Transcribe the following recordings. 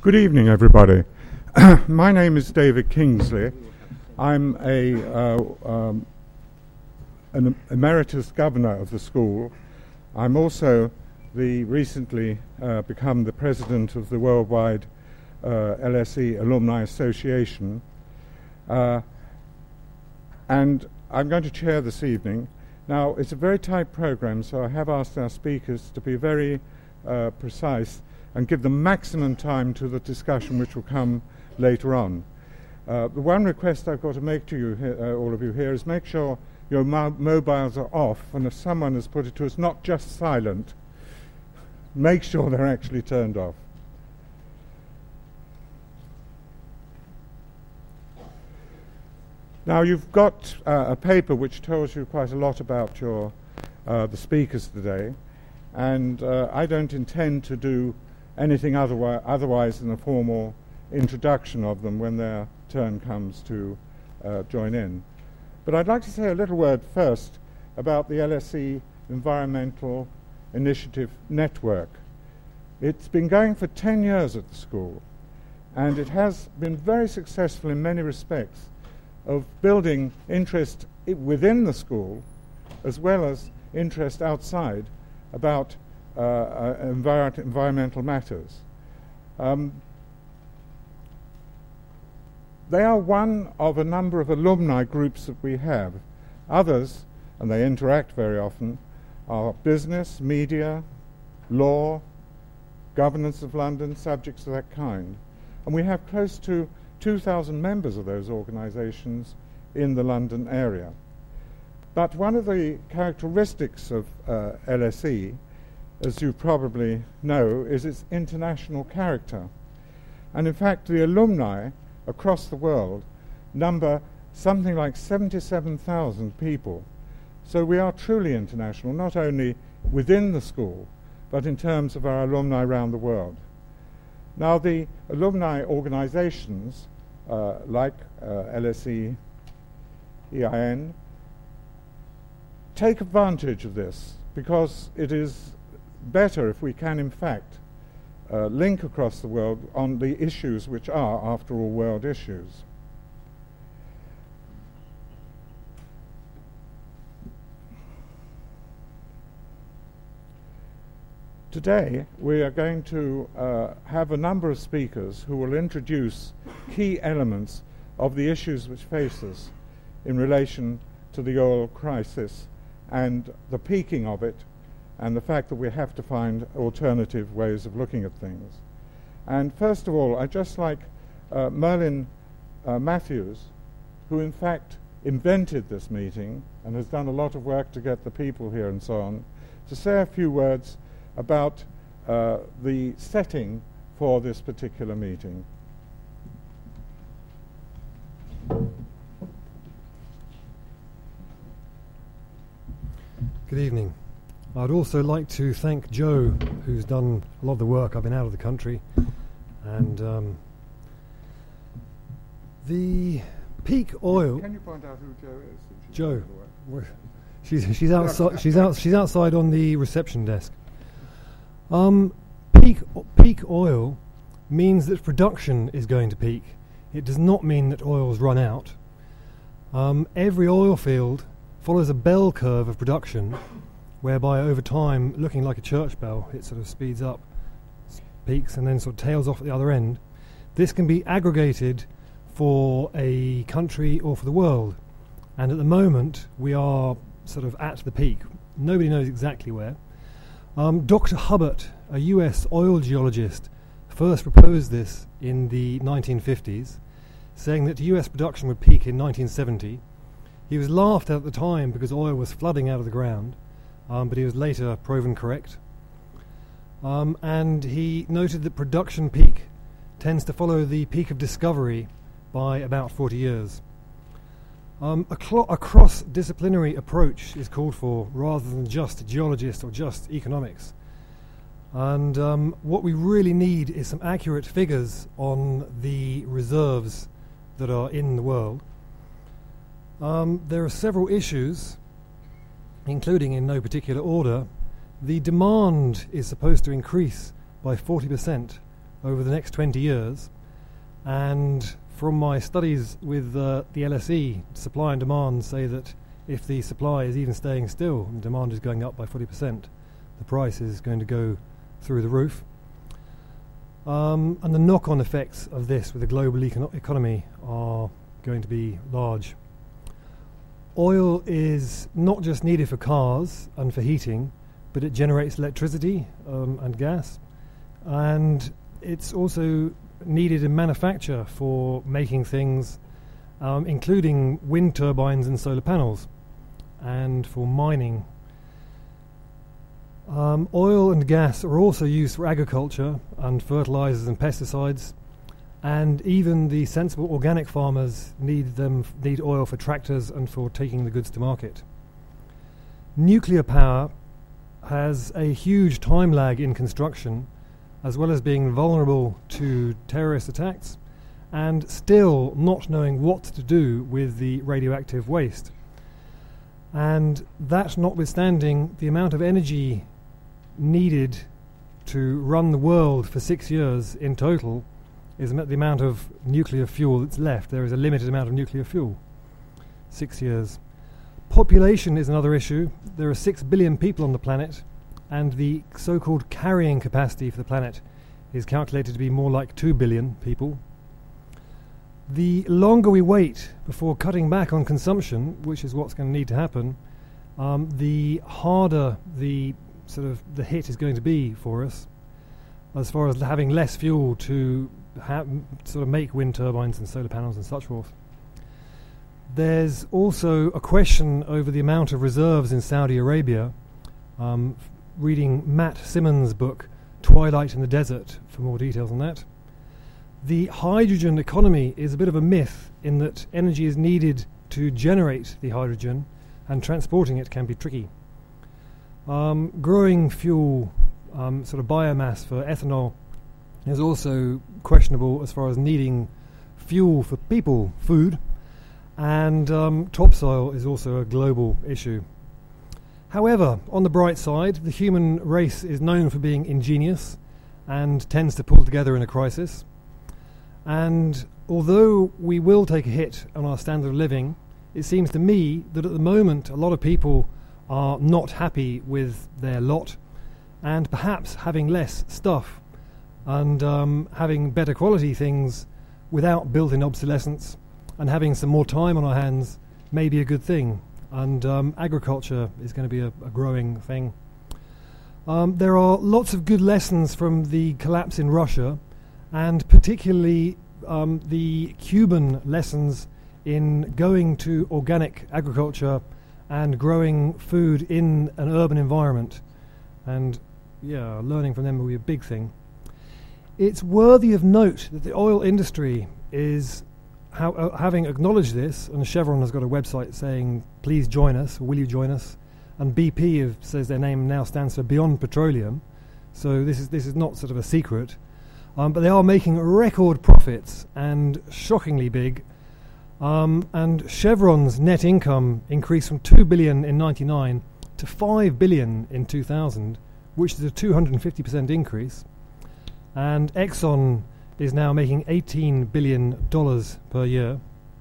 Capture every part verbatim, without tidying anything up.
Good evening, everybody. My name is David Kingsley. I'm a uh, um, an emeritus governor of the school. I'm also the recently uh, become the president of the worldwide uh, L S E Alumni Association. Uh, and I'm going to chair this evening. Now, it's a very tight program, so I have asked our speakers to be very uh, precise and give the maximum time to the discussion which will come later on. Uh, the one request I've got to make to you, he- uh, all of you here, is make sure your mo- mobiles are off, and if someone has put it to us, not just silent, make sure they're actually turned off. Now, you've got uh, a paper which tells you quite a lot about your uh, the speakers today, and uh, I don't intend to do anything otherwise, otherwise than a formal introduction of them when their turn comes to uh, join in. But I'd like to say a little word first about the L S E Environmental Initiative Network. It's been going for ten years at the school, and it has been very successful in many respects of building interest I- within the school as well as interest outside about uh, uh, envir- environmental matters. Um, they are one of a number of alumni groups that we have. Others, and they interact very often, are business, media, law, governance of London, subjects of that kind. And we have close to two thousand members of those organisations in the London area. But one of the characteristics of uh, L S E, as you probably know, is its international character. And in fact, the alumni across the world number something like seventy-seven thousand people. So we are truly international, not only within the school, but in terms of our alumni around the world. Now, the alumni organizations, uh, like uh, L S E, E I N, take advantage of this because it is better if we can, in fact, uh, link across the world on the issues which are, after all, world issues. Today, we are going to uh, have a number of speakers who will introduce key elements of the issues which face us in relation to the oil crisis and the peaking of it, and the fact that we have to find alternative ways of looking at things. And first of all, I'd just like uh, Merlin uh, Matthews, who in fact invented this meeting and has done a lot of work to get the people here and so on, to say a few words about uh, the setting for this particular meeting. Good evening. I'd also like to thank Joe, who's done a lot of the work. I've been out of the country, and um, the peak oil. Can you point out who Joe is? since Joe. she's done the work? She's she's outside. She's out. She's outside on the reception desk. Um, peak o- peak oil means that production is going to peak. It does not mean that oil's run out. Um, every oil field follows a bell curve of production, whereby over time, looking like a church bell, it sort of speeds up, s- peaks, and then sort of tails off at the other end. This can be aggregated for a country or for the world. And at the moment, we are sort of at the peak. Nobody knows exactly where. Um, Doctor Hubbert, a U S oil geologist, first proposed this in the nineteen fifties, saying that U S production would peak in nineteen seventy. He was laughed at at the time because oil was flooding out of the ground, um, but he was later proven correct. Um, and he noted that production peak tends to follow the peak of discovery by about forty years. Um, a, cl- a cross-disciplinary approach is called for rather than just geologists or just economics. And um, what we really need is some accurate figures on the reserves that are in the world. Um, there are several issues, including in no particular order. The demand is supposed to increase by forty percent over the next twenty years. And from my studies with uh, the L S E, supply and demand say that if the supply is even staying still and demand is going up by forty percent, the price is going to go through the roof. Um, and the knock-on effects of this with the global econo- economy are going to be large. Oil is not just needed for cars and for heating, but it generates electricity um, and gas, and it's also needed in manufacture for making things, um, including wind turbines and solar panels, and for mining. Um, oil and gas are also used for agriculture and fertilizers and pesticides, and even the sensible organic farmers need them f- need oil for tractors and for taking the goods to market. Nuclear power has a huge time lag in construction, as well as being vulnerable to terrorist attacks, and still not knowing what to do with the radioactive waste. And that notwithstanding, the amount of energy needed to run the world for six years in total is the amount of nuclear fuel that's left. There is a limited amount of nuclear fuel. Six years. Population is another issue. There are six billion people on the planet, and the so-called carrying capacity for the planet is calculated to be more like two billion people. The longer we wait before cutting back on consumption, which is what's going to need to happen, um, the harder the sort of the hit is going to be for us, as far as having less fuel to ha- sort of make wind turbines and solar panels and such forth. There's also a question over the amount of reserves in Saudi Arabia. Um, f- reading Matt Simmons' book, Twilight in the Desert, for more details on that. The hydrogen economy is a bit of a myth in that energy is needed to generate the hydrogen, and transporting it can be tricky. Um, growing fuel, um, sort of biomass for ethanol, is also questionable as far as needing fuel for people, food, and um, topsoil is also a global issue. However, on the bright side, the human race is known for being ingenious and tends to pull together in a crisis. And although we will take a hit on our standard of living, it seems to me that at the moment a lot of people are not happy with their lot, and perhaps having less stuff and um, having better quality things without built-in obsolescence and having some more time on our hands may be a good thing. And um, agriculture is going to be a, a growing thing. Um, there are lots of good lessons from the collapse in Russia, and particularly um, the Cuban lessons in going to organic agriculture and growing food in an urban environment. And yeah, learning from them will be a big thing. It's worthy of note that the oil industry is, ha- uh, having acknowledged this, and Chevron has got a website saying, please join us, or will you join us? And B P have, says their name now stands for Beyond Petroleum. So this is this is not sort of a secret. Um, but they are making record profits, and shockingly big. Um, and Chevron's net income increased from two billion dollars in ninety-nine to five billion dollars in two thousand, which is a two hundred fifty percent increase. And Exxon is now making eighteen billion dollars per year.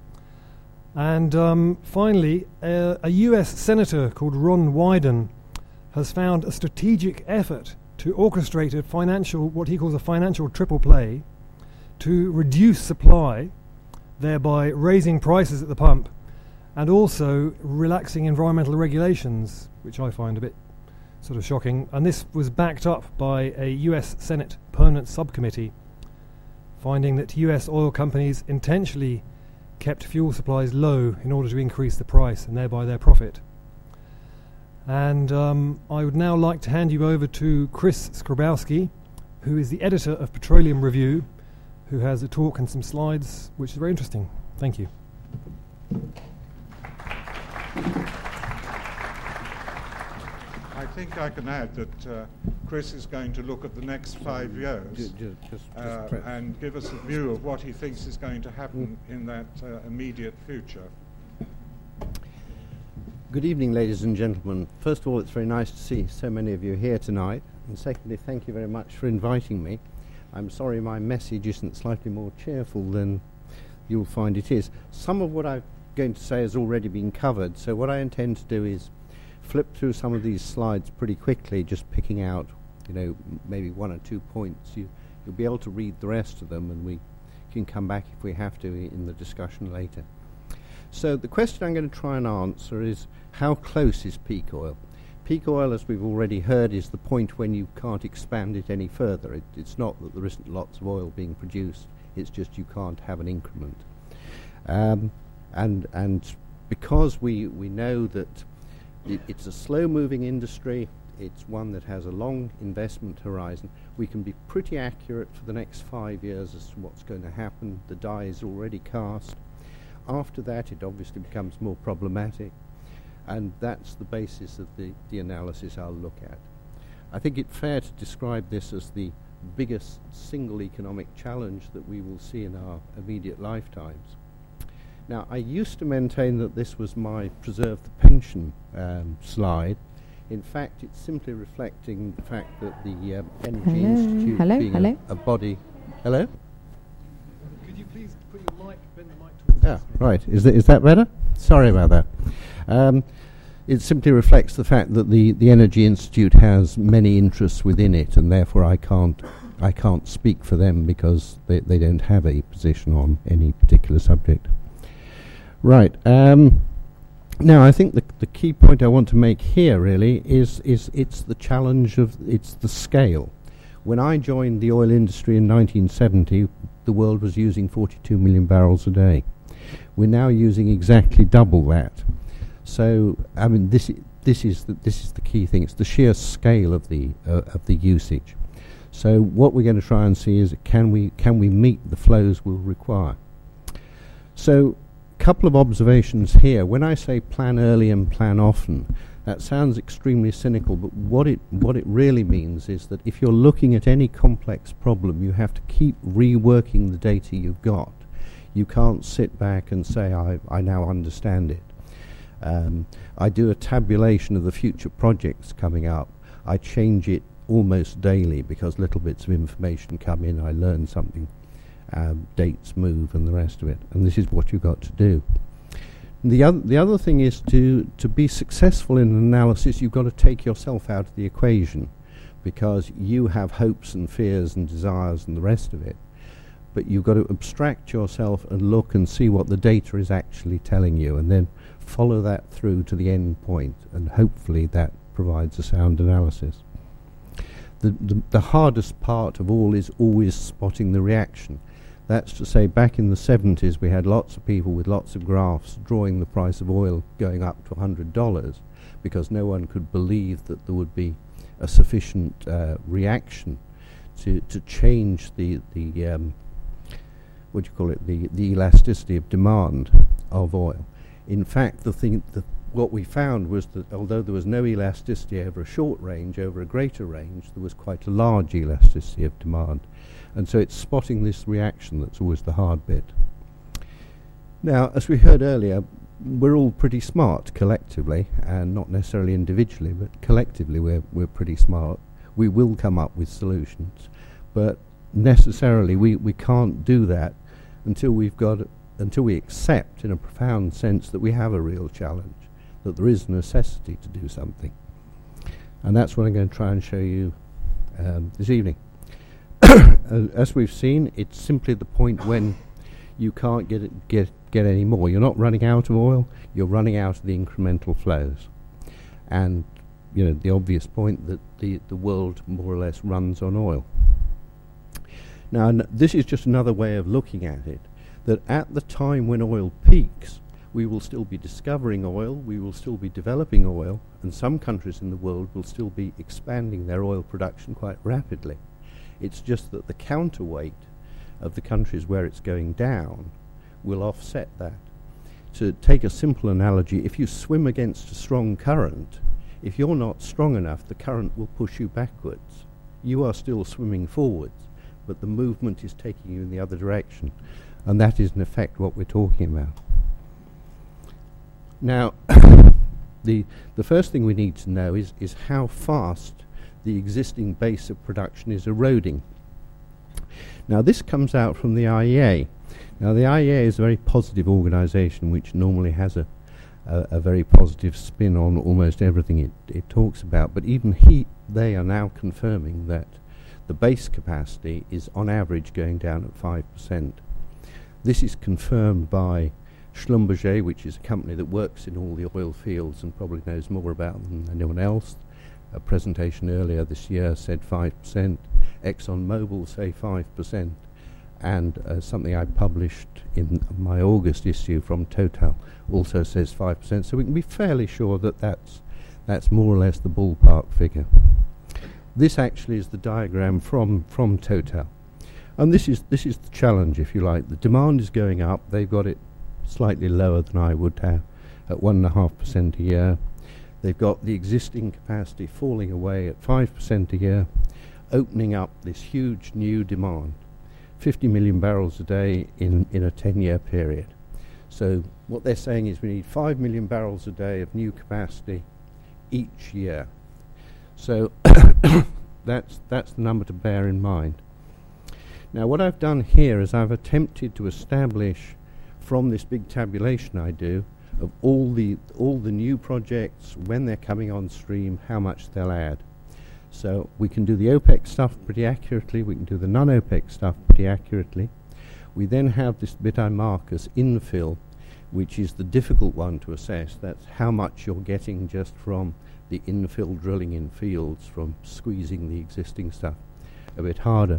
And um, finally, uh, a U S senator called Ron Wyden has found a strategic effort to orchestrate a financial, what he calls a financial triple play, to reduce supply, thereby raising prices at the pump, and also relaxing environmental regulations, which I find a bit sort of shocking. And this was backed up by a U S Senate permanent subcommittee, finding that U S oil companies intentionally kept fuel supplies low in order to increase the price and thereby their profit. And um, I would now like to hand you over to Chris Skrobowski, who is the editor of Petroleum Review, who has a talk and some slides, which is very interesting. Thank you. I think I can add that uh, Chris is going to look at the next five years Just, just, just uh, and give us a view of what he thinks is going to happen mm. in that uh, immediate future. Good evening, ladies and gentlemen. First of all, it's very nice to see so many of you here tonight. And secondly, thank you very much for inviting me. I'm sorry my message isn't slightly more cheerful than you'll find it is. Some of what I'm going to say has already been covered, so what I intend to do is flip through some of these slides pretty quickly, just picking out, you know, m- maybe one or two points. You, you'll be able to read the rest of them, and we can come back if we have to i- in the discussion later. So the question I'm going to try and answer is, how close is peak oil? Peak oil, as we've already heard, is the point when you can't expand it any further. It, it's not that there isn't lots of oil being produced, it's just you can't have an increment. Um, and and because we, we know that it, it's a slow-moving industry, it's one that has a long investment horizon, we can be pretty accurate for the next five years as to what's going to happen. The die is already cast. After that, it obviously becomes more problematic. And that's the basis of the, the analysis I'll look at. I think it's fair to describe this as the biggest single economic challenge that we will see in our immediate lifetimes. Now, I used to maintain that this was my preserve the pension um, slide. In fact, it's simply reflecting the fact that the um, Energy Hello, Institute hello, being hello. A, a body... Hello? Could you please put your mic, bend the mic towards Yeah, right. Is that, is that better? Sorry about that. Um, it simply reflects the fact that the, the Energy Institute has many interests within it, and therefore I can't I can't speak for them because they, they don't have a position on any particular subject. Right. Um, now, I think the the key point I want to make here really is is it's the challenge of it's the scale. When I joined the oil industry in nineteen seventy, the world was using forty-two million barrels a day. We're now using exactly double that. So, I mean, this I- this is the, this is the key thing. It's the sheer scale of the uh, of the usage. So, what we're going to try and see is can we can we meet the flows we'll require. So, a couple of observations here. When I say plan early and plan often, that sounds extremely cynical, but what it what it really means is that if you're looking at any complex problem, you have to keep reworking the data you've got. You can't sit back and say, I, I now understand it. Um, I do a tabulation of the future projects coming up. I change it almost daily because little bits of information come in, I learn something, um, dates move and the rest of it. And this is what you've got to do. The other, the other thing is to, to be successful in an analysis, you've got to take yourself out of the equation because you have hopes and fears and desires and the rest of it. But you've got to abstract yourself and look and see what the data is actually telling you and then follow that through to the end point, and hopefully that provides a sound analysis. The, the, the hardest part of all is always spotting the reaction. That's to say, back in the seventies we had lots of people with lots of graphs drawing the price of oil going up to one hundred dollars because no one could believe that there would be a sufficient uh, reaction to, to change the, the um, what do you call it, the, the elasticity of demand of oil. In fact, the thing, the, what we found was that although there was no elasticity over a short range, over a greater range, there was quite a large elasticity of demand. And so it's spotting this reaction that's always the hard bit. Now, as we heard earlier, we're all pretty smart collectively, and not necessarily individually, but collectively we're, we're pretty smart. We will come up with solutions, but necessarily we, we can't do that until we've got until we accept in a profound sense that we have a real challenge, that there is a necessity to do something. And that's what I'm going to try and show you um, this evening. uh, as we've seen, it's simply the point when you can't get it, get get any more. You're not running out of oil, you're running out of the incremental flows. And you know the obvious point that the, the world more or less runs on oil. Now, n- this is just another way of looking at it, that at the time when oil peaks, we will still be discovering oil, we will still be developing oil, and some countries in the world will still be expanding their oil production quite rapidly. It's just that the counterweight of the countries where it's going down will offset that. To take a simple analogy, if you swim against a strong current, if you're not strong enough, the current will push you backwards. You are still swimming forwards, but the movement is taking you in the other direction. And that is in effect what we're talking about. Now, the the first thing we need to know is, is how fast the existing base of production is eroding. Now, this comes out from the I E A. Now, the I E A is a very positive organisation which normally has a, a, a very positive spin on almost everything it, it talks about. But even he, they are now confirming that the base capacity is on average going down at five percent. This is confirmed by Schlumberger, which is a company that works in all the oil fields and probably knows more about them than anyone else. A presentation earlier this year said five percent. ExxonMobil say five percent. And uh, something I published in my August issue from Total also says five percent. So we can be fairly sure that that's, that's more or less the ballpark figure. This actually is the diagram from, from Total. And this is, this is the challenge, if you like. The demand is going up. They've got it slightly lower than I would have at one point five percent a year. They've got the existing capacity falling away at five percent a year, opening up this huge new demand, fifty million barrels a day in, in a ten-year period. So what they're saying is we need five million barrels a day of new capacity each year. So that's, that's the number to bear in mind. Now, what I've done here is I've attempted to establish from this big tabulation I do of all the all the new projects, when they're coming on stream, how much they'll add. So we can do the OPEC stuff pretty accurately, we can do the non-OPEC stuff pretty accurately. We then have this bit I mark as infill, which is the difficult one to assess. That's how much you're getting just from the infill drilling in fields, from squeezing the existing stuff a bit harder.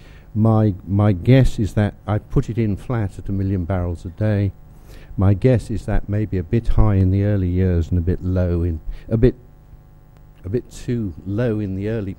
My my guess is that I put it in flat at a million barrels a day. My guess is that maybe a bit high in the early years and a bit low in a bit a bit too low in the early.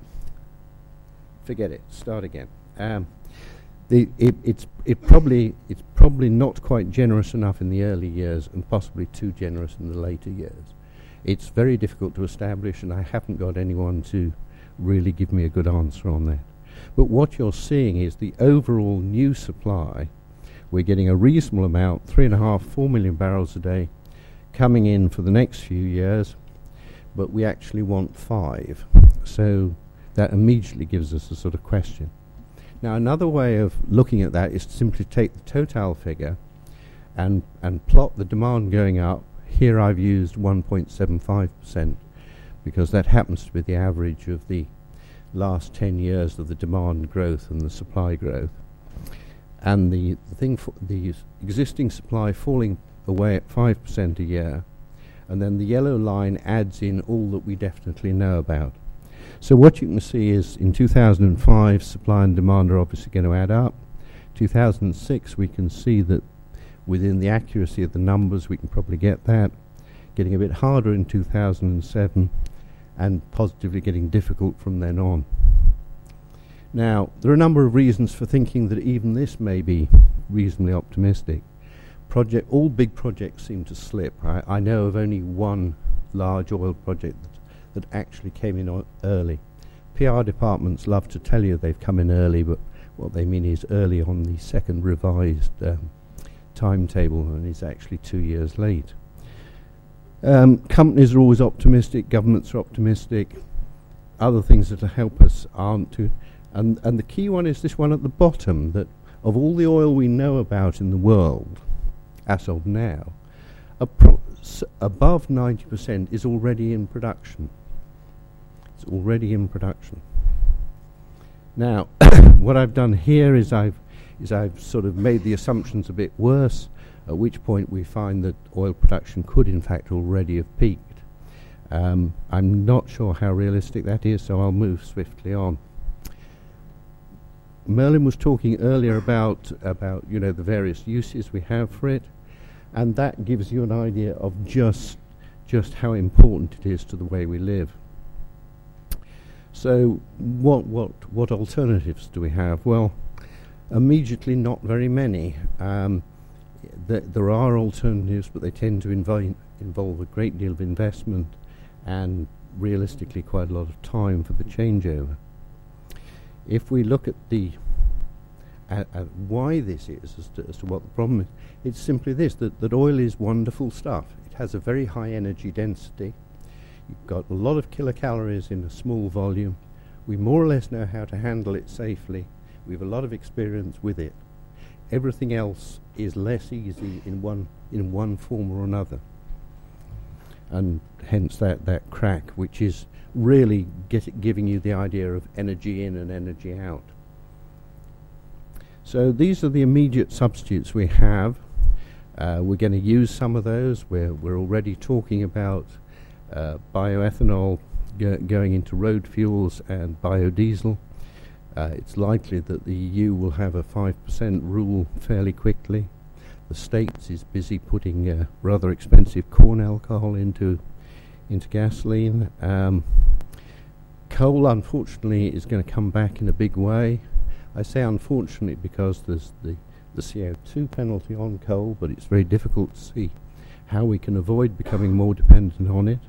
Forget it. Start again. Um, the it, it's it probably it's probably not quite generous enough in the early years and possibly too generous in the later years. It's very difficult to establish, and I haven't got anyone to really give me a good answer on that. But what you're seeing is the overall new supply. We're getting a reasonable amount, three and a half, four million barrels a day, coming in for the next few years, but we actually want five. So that immediately gives us a sort of question. Now, another way of looking at that is to simply take the total figure and, and plot the demand going up. Here I've used one point seven five percent because that happens to be the average of the last ten years of the demand growth and the supply growth. And the, the thing for the existing supply falling away at five percent a year, and then the yellow line adds in all that we definitely know about. So what you can see is in two thousand five, supply and demand are obviously going to add up. two thousand six, we can see that within the accuracy of the numbers, we can probably get that. Getting a bit harder in two thousand seven, and positively getting difficult from then on. Now, there are a number of reasons for thinking that even this may be reasonably optimistic. Project, all big projects seem to slip. I, I know of only one large oil project that, that actually came in o- early. P R departments love to tell you they've come in early, but what they mean is early on the second revised um, timetable, and it's actually two years late. Um, companies are always optimistic, governments are optimistic, other things that will help us aren't to. And, and the key one is this one at the bottom, that of all the oil we know about in the world, as of now, appro- s- above ninety percent is already in production. It's already in production. Now, what I've done here is I've, is I've sort of made the assumptions a bit worse, at which point we find that oil production could in fact already have peaked. Um, I'm not sure how realistic that is, so I'll move swiftly on. Merlin was talking earlier about, about you know, the various uses we have for it, and that gives you an idea of just, just how important it is to the way we live. So what, what, what alternatives do we have? Well, immediately not very many. Um, th- there are alternatives, but they tend to invi- involve a great deal of investment and realistically quite a lot of time for the changeover. If we look at the at, at why this is, as to, as to what the problem is, it's simply this, that, that oil is wonderful stuff. It has a very high energy density. You've got a lot of kilocalories in a small volume. We more or less know how to handle it safely. We have a lot of experience with it. Everything else is less easy in one in one form or another. And hence that, that crack, which is really get it giving you the idea of energy in and energy out. So these are the immediate substitutes we have. Uh, we're going to use some of those. We're, we're already talking about uh, bioethanol go going into road fuels and biodiesel. Uh, it's likely that the E U will have a five percent rule fairly quickly. The States is busy putting uh, rather expensive corn alcohol into into gasoline. Um, coal, unfortunately, is going to come back in a big way. I say unfortunately because there's the, the C O two penalty on coal, but it's very difficult to see how we can avoid becoming more dependent on it.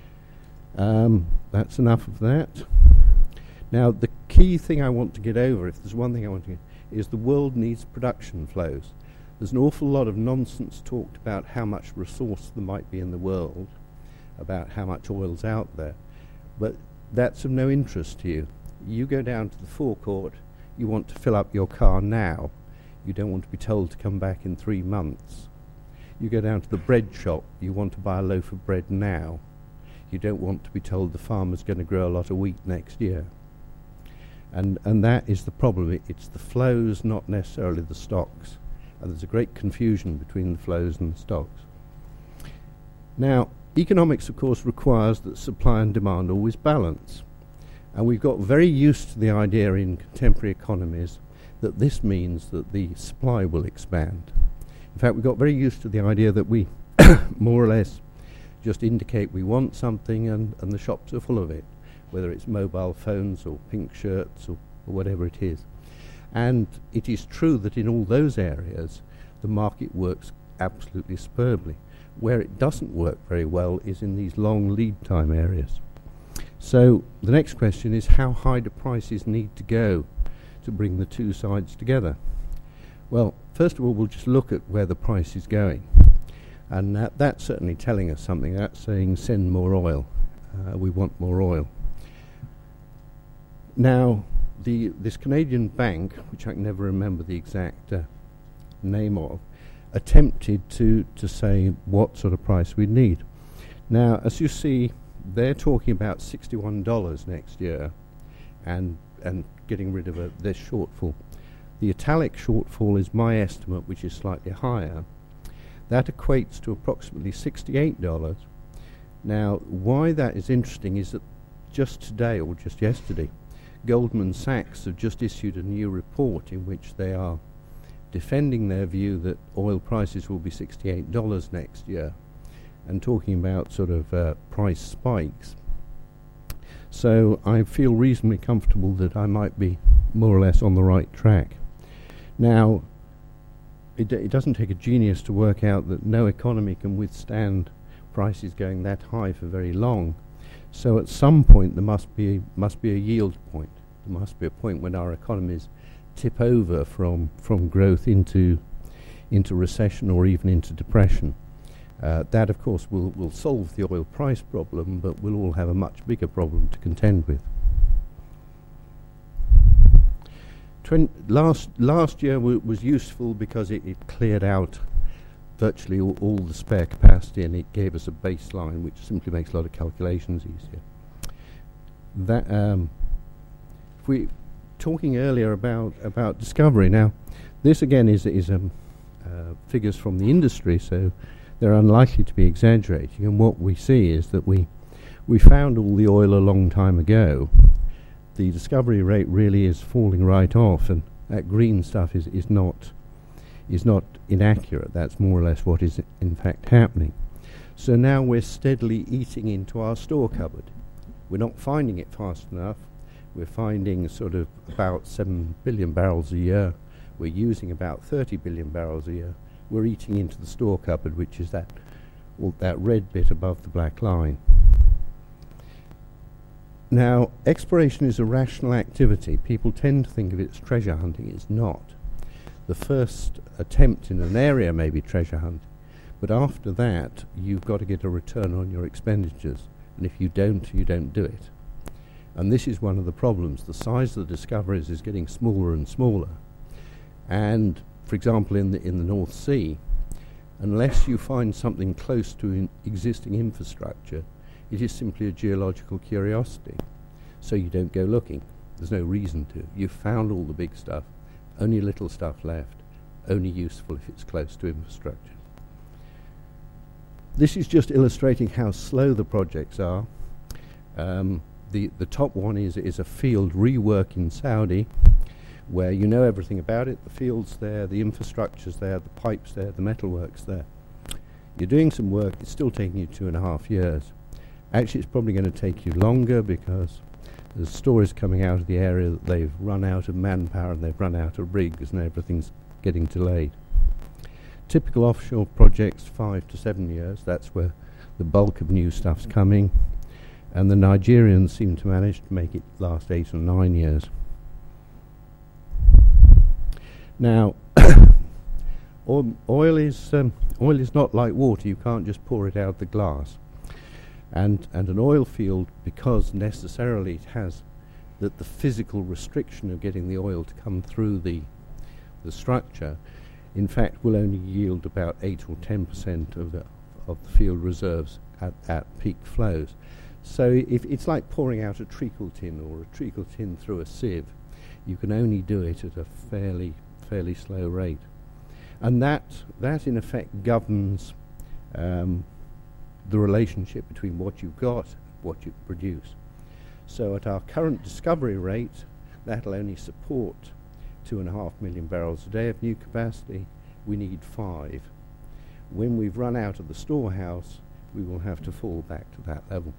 Um, that's enough of that. Now, the key thing I want to get over, if there's one thing I want to get, is the world needs production flows. There's an awful lot of nonsense talked about how much resource there might be in the world, about how much oil's out there, but that's of no interest to you. You go down to the forecourt, you want to fill up your car now. You don't want to be told to come back in three months. You go down to the bread shop, you want to buy a loaf of bread now. You don't want to be told the farmer's going to grow a lot of wheat next year. And and that is the problem. It, it's the flows, not necessarily the stocks. And there's a great confusion between the flows and the stocks. Now, economics, of course, requires that supply and demand always balance. And we've got very used to the idea in contemporary economies that this means that the supply will expand. In fact, we got very used to the idea that we more or less just indicate we want something and, and the shops are full of it, whether it's mobile phones or pink shirts or, or whatever it is. And it is true that in all those areas, the market works absolutely superbly. Where it doesn't work very well is in these long lead time areas. So the next question is, how high do prices need to go to bring the two sides together? Well, first of all, we'll just look at where the price is going. And that, that's certainly telling us something. That's saying send more oil. Uh, we want more oil. Now, the this Canadian bank, which I can never remember the exact uh, name of, attempted to, to say what sort of price we need. Now, as you see, they're talking about sixty-one dollars next year and and getting rid of a, this shortfall. The italic shortfall is my estimate, which is slightly higher. That equates to approximately sixty-eight dollars. Now, why that is interesting is that just today, or just yesterday, Goldman Sachs have just issued a new report in which they are defending their view that oil prices will be sixty-eight dollars next year and talking about sort of uh, price spikes. So I feel reasonably comfortable that I might be more or less on the right track. Now, it, d- it doesn't take a genius to work out that no economy can withstand prices going that high for very long. So at some point there must be must be a yield point. There must be a point when our economies tip over from from growth into into recession or even into depression. Uh, that, of course, will will solve the oil price problem, but we'll all have a much bigger problem to contend with. Twen- last last year w- was useful because it, it cleared out virtually all, all the spare capacity, and it gave us a baseline which simply makes a lot of calculations easier. That um, if we talking earlier about about discovery. Now, this again is is um, uh, figures from the industry, so they're unlikely to be exaggerating. And what we see is that we we found all the oil a long time ago. The discovery rate really is falling right off, and that green stuff is is not. is not inaccurate. That's more or less what is I- in fact happening. So now we're steadily eating into our store cupboard. We're not finding it fast enough. We're finding sort of about seven billion barrels a year. We're using about thirty billion barrels a year. We're eating into the store cupboard, which is that, well, that red bit above the black line. Now, exploration is a rational activity. People tend to think of it as treasure hunting. It's not. The first attempt in an area may be treasure hunting, but after that, you've got to get a return on your expenditures. And if you don't, you don't do it. And this is one of the problems. The size of the discoveries is getting smaller and smaller. And, for example, in the, in the North Sea, unless you find something close to in existing infrastructure, it is simply a geological curiosity. So you don't go looking. There's no reason to. You've found all the big stuff, only little stuff left, only useful if it's close to infrastructure. This is just illustrating how slow the projects are. Um, the, the top one is, is a field rework in Saudi, where you know everything about it. The field's there, the infrastructure's there, the pipe's there, the metalwork's there. You're doing some work, it's still taking you two and a half years. Actually, it's probably going to take you longer because there's stories coming out of the area that they've run out of manpower and they've run out of rigs and everything's getting delayed. Typical offshore projects, five to seven years. That's where the bulk of new stuff's coming. And the Nigerians seem to manage to make it last eight or nine years. Now, oil, oil is um, oil is not like water. You can't just pour it out the glass. And and an oil field, because necessarily it has that the physical restriction of getting the oil to come through the the structure, in fact, will only yield about eight or ten percent of the of the field reserves at, at peak flows. So if it's like pouring out a treacle tin or a treacle tin through a sieve, you can only do it at a fairly fairly slow rate, and that that in effect governs um, the relationship between what you've got and what you produce. So at our current discovery rate, that'll only support two and a half million barrels a day of new capacity. We need five. When we've run out of the storehouse, we will have to fall back to that level.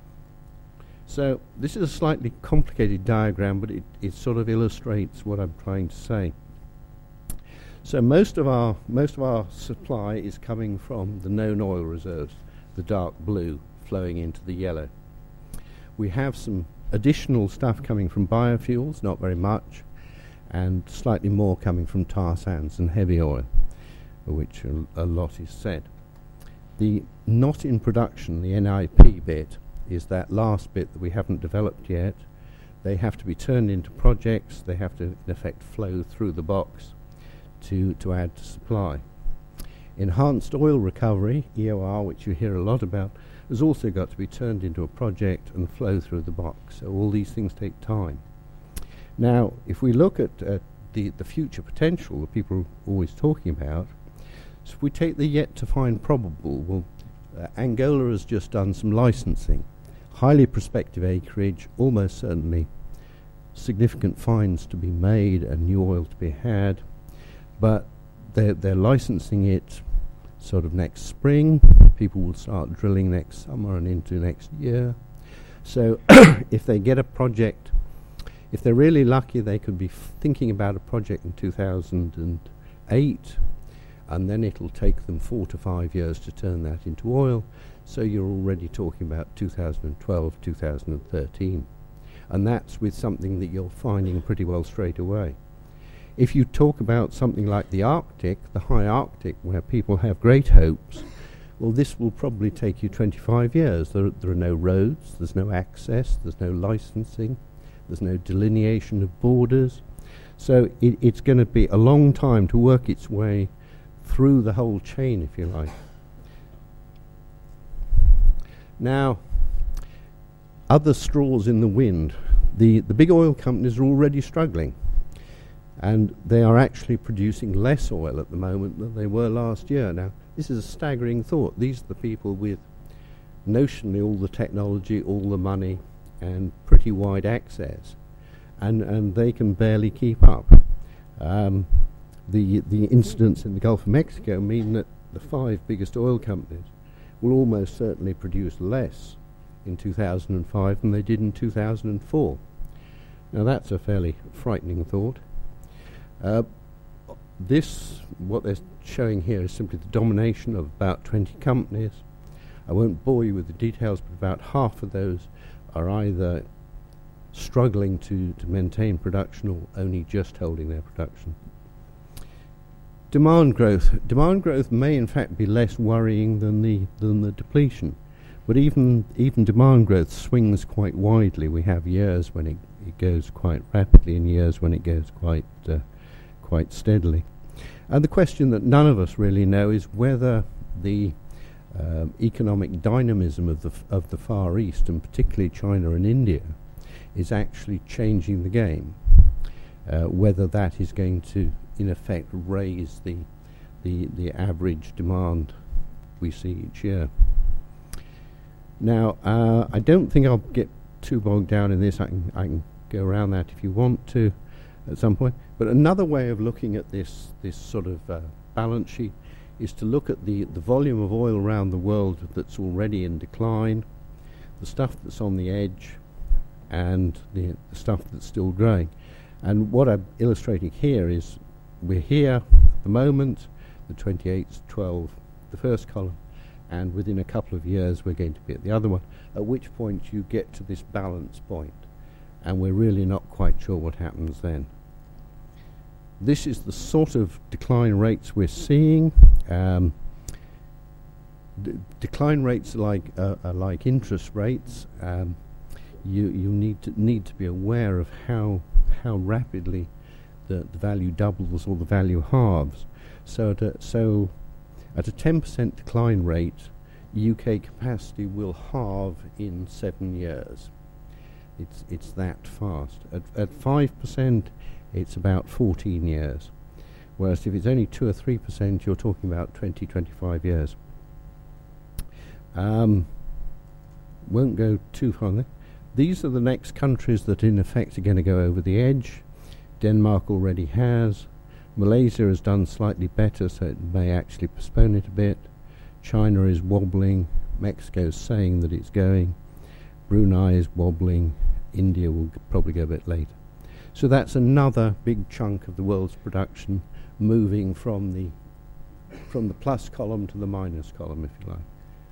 So this is a slightly complicated diagram, but it, it sort of illustrates what I'm trying to say. So most of our most of our supply is coming from the known oil reserves, the dark blue flowing into the yellow. We have some additional stuff coming from biofuels, not very much, and slightly more coming from tar sands and heavy oil, of which a, a lot is said. The not in production, the N I P bit, is that last bit that we haven't developed yet. They have to be turned into projects. They have to, in effect, flow through the box to, to add to supply. Enhanced oil recovery, E O R, which you hear a lot about, has also got to be turned into a project and flow through the box. So all these things take time. Now, if we look at uh, the, the future potential that people are always talking about, so if we take the yet to find probable, well, uh, Angola has just done some licensing. Highly prospective acreage, almost certainly significant finds to be made and new oil to be had, but they're, they're licensing it sort of next spring. People will start drilling next summer and into next year. So if they get a project, if they're really lucky, they could be f- thinking about a project in two thousand eight, and then it'll take them four to five years to turn that into oil. So you're already talking about two thousand twelve, two thousand thirteen. And that's with something that you're finding pretty well straight away. If you talk about something like the Arctic, the high Arctic, where people have great hopes, well, this will probably take you twenty-five years. There, there are no roads, there's no access, there's no licensing, there's no delineation of borders. So it, it's going to be a long time to work its way through the whole chain, if you like. Now, other straws in the wind. The, the big oil companies are already struggling, and they are actually producing less oil at the moment than they were last year. Now, this is a staggering thought. These are the people with notionally all the technology, all the money, and pretty wide access, and, and they can barely keep up. Um, the, the incidents in the Gulf of Mexico mean that the five biggest oil companies will almost certainly produce less in two thousand five than they did in two thousand four. Now that's a fairly frightening thought. Uh, this, what they're showing here, is simply the domination of about twenty companies. I won't bore you with the details, but about half of those are either struggling to, to maintain production or only just holding their production. Demand growth. Demand growth may in fact be less worrying than the than the depletion, But even even demand growth swings quite widely. We have years when it, it goes quite rapidly and years when it goes quite uh, quite steadily. And the question that none of us really know is whether the uh, economic dynamism of the f- of the Far East, and particularly China and India, is actually changing the game. Uh, whether that is going to, in effect, raise the the the average demand we see each year. Now, uh, I don't think I'll get too bogged down in this. I can, I can go around that if you want to at some point. But another way of looking at this this sort of uh, balance sheet is to look at the, the volume of oil around the world that's already in decline, the stuff that's on the edge, and the, the stuff that's still growing. And what I'm illustrating here is we're here at the moment, the twenty-eight twelve, the first column, and within a couple of years we're going to be at the other one, at which point you get to this balance point, and we're really not quite sure what happens then. This is the sort of decline rates we're seeing. Um, d- decline rates are like, uh, are like interest rates. Um, you you need to need to be aware of how how rapidly the, the value doubles or the value halves. So at a, so at a ten percent decline rate, U K capacity will halve in seven years. It's it's that fast. At at five percent, it's about fourteen years. Whereas if it's only two or three percent, you're talking about twenty, twenty-five years. Um, won't go too far on there. These are the next countries that in effect are going to go over the edge. Denmark already has. Malaysia has done slightly better, so it may actually postpone it a bit. China is wobbling. Mexico's saying that it's going. Brunei is wobbling. India will g- probably go a bit later. So that's another big chunk of the world's production moving from the from the plus column to the minus column, if you like.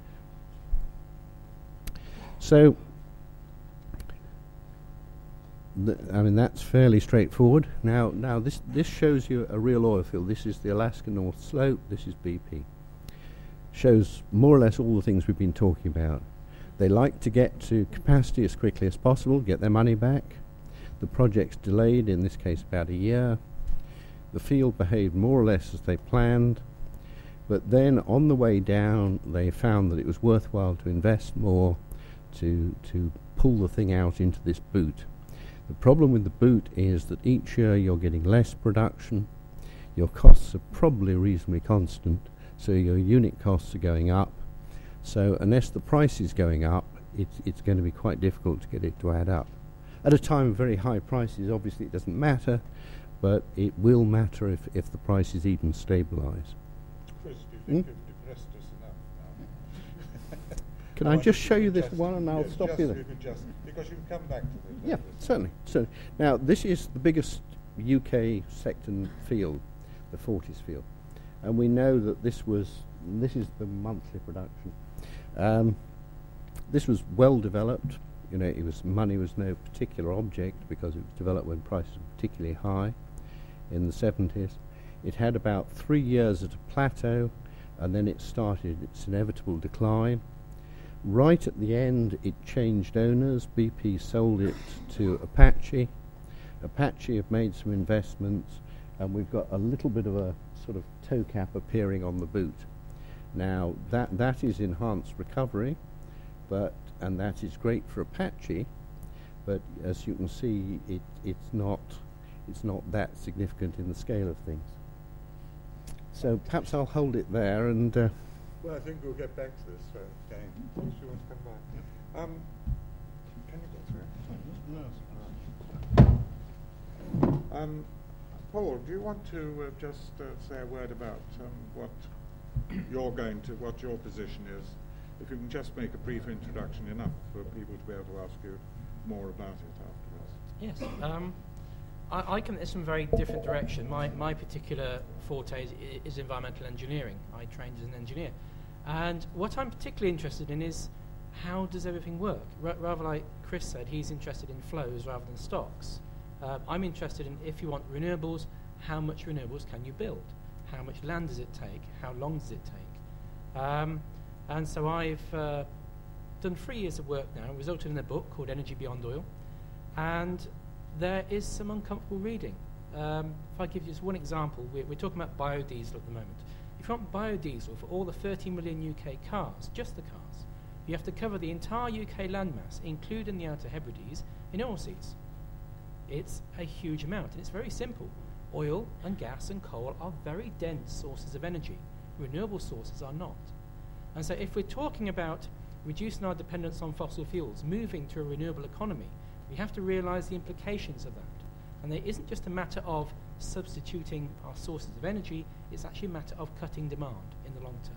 So, th- I mean, that's fairly straightforward. Now, now this this shows you a real oil field. This is the Alaska North Slope. This is B P. Shows more or less all the things we've been talking about. They like to get to capacity as quickly as possible, get their money back. The project's delayed, in this case about a year. The field behaved more or less as they planned, but then on the way down they found that it was worthwhile to invest more to to pull the thing out into this boot. The problem with the boot is that each year you're getting less production, your costs are probably reasonably constant, so your unit costs are going up. So unless the price is going up, it's, it's going to be quite difficult to get it to add up. At a time of very high prices, obviously it doesn't matter, but it will matter if, if the prices even stabilise. Chris, do you think hmm? you've depressed us enough now? Can I, I just show you this one and I'll yes, stop just you there? You could just, because you can come back to this. Yeah, certainly. So now this is the biggest U K sector field, the Forties field, and we know that this was this is the monthly production. Um, this was well developed. You know, it was money was no particular object because it was developed when prices were particularly high in the seventies. It had about three years at a plateau, and then it started its inevitable decline. Right at the end, it changed owners. B P sold it to Apache. Apache have made some investments, and we've got a little bit of a sort of toe cap appearing on the boot. Now, that that is enhanced recovery, but and that is great for Apache, but as you can see, it it's not it's not that significant in the scale of things. So perhaps I'll hold it there and. Uh, Well, I think we'll get back to this uh, again. Do you want to come back? Um, can you go through? No. Um, Paul, do you want to uh, just uh, say a word about um, what you're going to, what your position is? If you can just make a brief introduction, enough for people to be able to ask you more about it afterwards. Yes. Um, I, I come in some very different direction. My my particular forte is, is environmental engineering. I trained as an engineer. And what I'm particularly interested in is how does everything work? R- rather like Chris said, he's interested in flows rather than stocks. Uh, I'm interested in, if you want renewables, how much renewables can you build? How much land does it take? How long does it take? Um, and so I've uh, done three years of work now, resulted in a book called Energy Beyond Oil, and there is some uncomfortable reading. Um, if I give you just one example, we're, we're talking about biodiesel at the moment. If you want biodiesel for all the thirty million U K cars, just the cars, you have to cover the entire U K landmass, including the Outer Hebrides, in oilseeds. It's a huge amount, and it's very simple. Oil and gas and coal are very dense sources of energy. Renewable sources are not. And so if we're talking about reducing our dependence on fossil fuels, moving to a renewable economy, we have to realise the implications of that. And it isn't just a matter of substituting our sources of energy, it's actually a matter of cutting demand in the long term.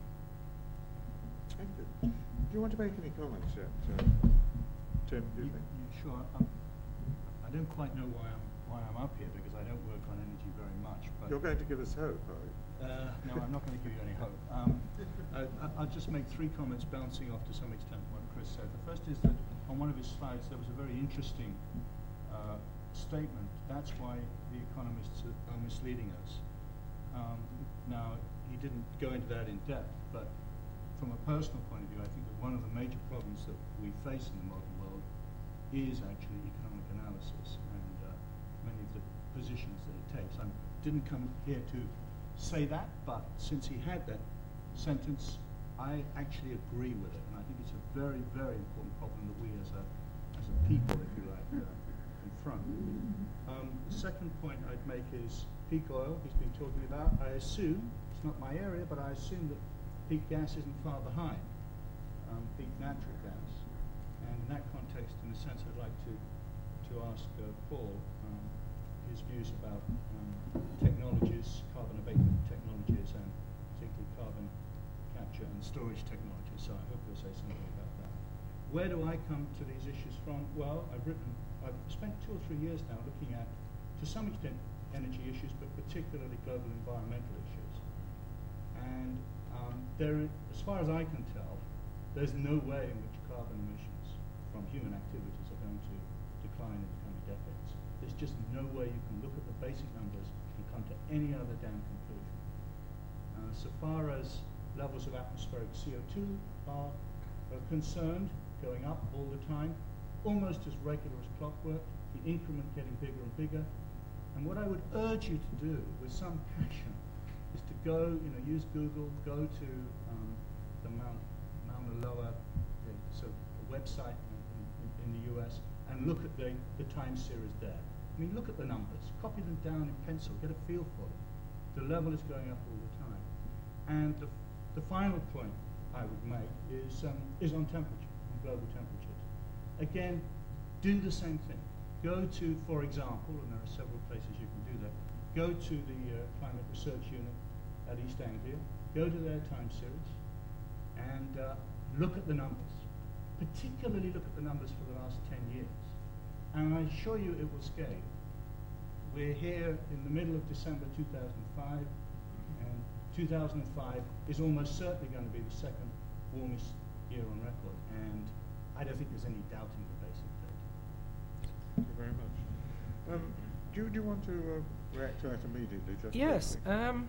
Thank you. Do you want to make any comments yet, uh, Tim? Do you think? Yeah, sure. I'm, I don't quite know why I'm why I'm up here, because I don't work on energy very much. But You're going to give us hope, are you? Uh, no, I'm not going to give you any hope. Um, I, I'll just make three comments bouncing off to some extent what Chris said. The first is that on one of his slides there was a very interesting uh, statement. That's why the economists are misleading us. Um, now, he didn't go into that in depth, but from a personal point of view, I think that one of the major problems that we face in the modern world is actually economic analysis and uh, many of the positions that it takes. I didn't come here to say that, but since he had that sentence, I actually agree with it, and I think it's a very, very important problem that we as a as a people, if you like, uh, confront. Um, the second point I'd make is peak oil. He's been talking about. I assume it's not my area, but I assume that peak gas isn't far behind um, peak natural gas, and in that context, in a sense, I'd like to to ask uh, Paul um, his views about um, technologies, carbon abatement technologies, and particularly carbon capture and storage technologies. So I hope you'll say something about that. Where do I come to these issues from? Well, I've written, I've spent two or three years now looking at, to some extent, energy issues, but particularly global environmental issues. And um, there, as far as I can tell, there's no way in which carbon emissions from human activities are going to decline in the coming decades. There's just no way you can look at the basic numbers and come to any other damn conclusion. Uh, so far as levels of atmospheric C O two are, are concerned, going up all the time, almost as regular as clockwork, the increment getting bigger and bigger. And what I would urge you to do with some passion is to go, you know, use Google, go to um, the Mount Mauna Loa, the, so the website in, in, in the U S, and look at the, the time series there. I mean, look at the numbers, copy them down in pencil, get a feel for it. The level is going up all the time. And the, the final point I would make is, um, is on temperature, on global temperatures. Again, do the same thing. Go to, for example, and there are several places you can do that, go to the uh, Climate Research Unit at East Anglia, go to their time series, and uh, look at the numbers. Particularly look at the numbers for the last ten years. And I assure you it will scale. We're here in the middle of December two thousand five, and two thousand five is almost certainly going to be the second warmest year on record, and I don't think there's any doubting the basic data. Thank you very much. Um, do, you, do you want to uh, react to that immediately? Just Yes. Um,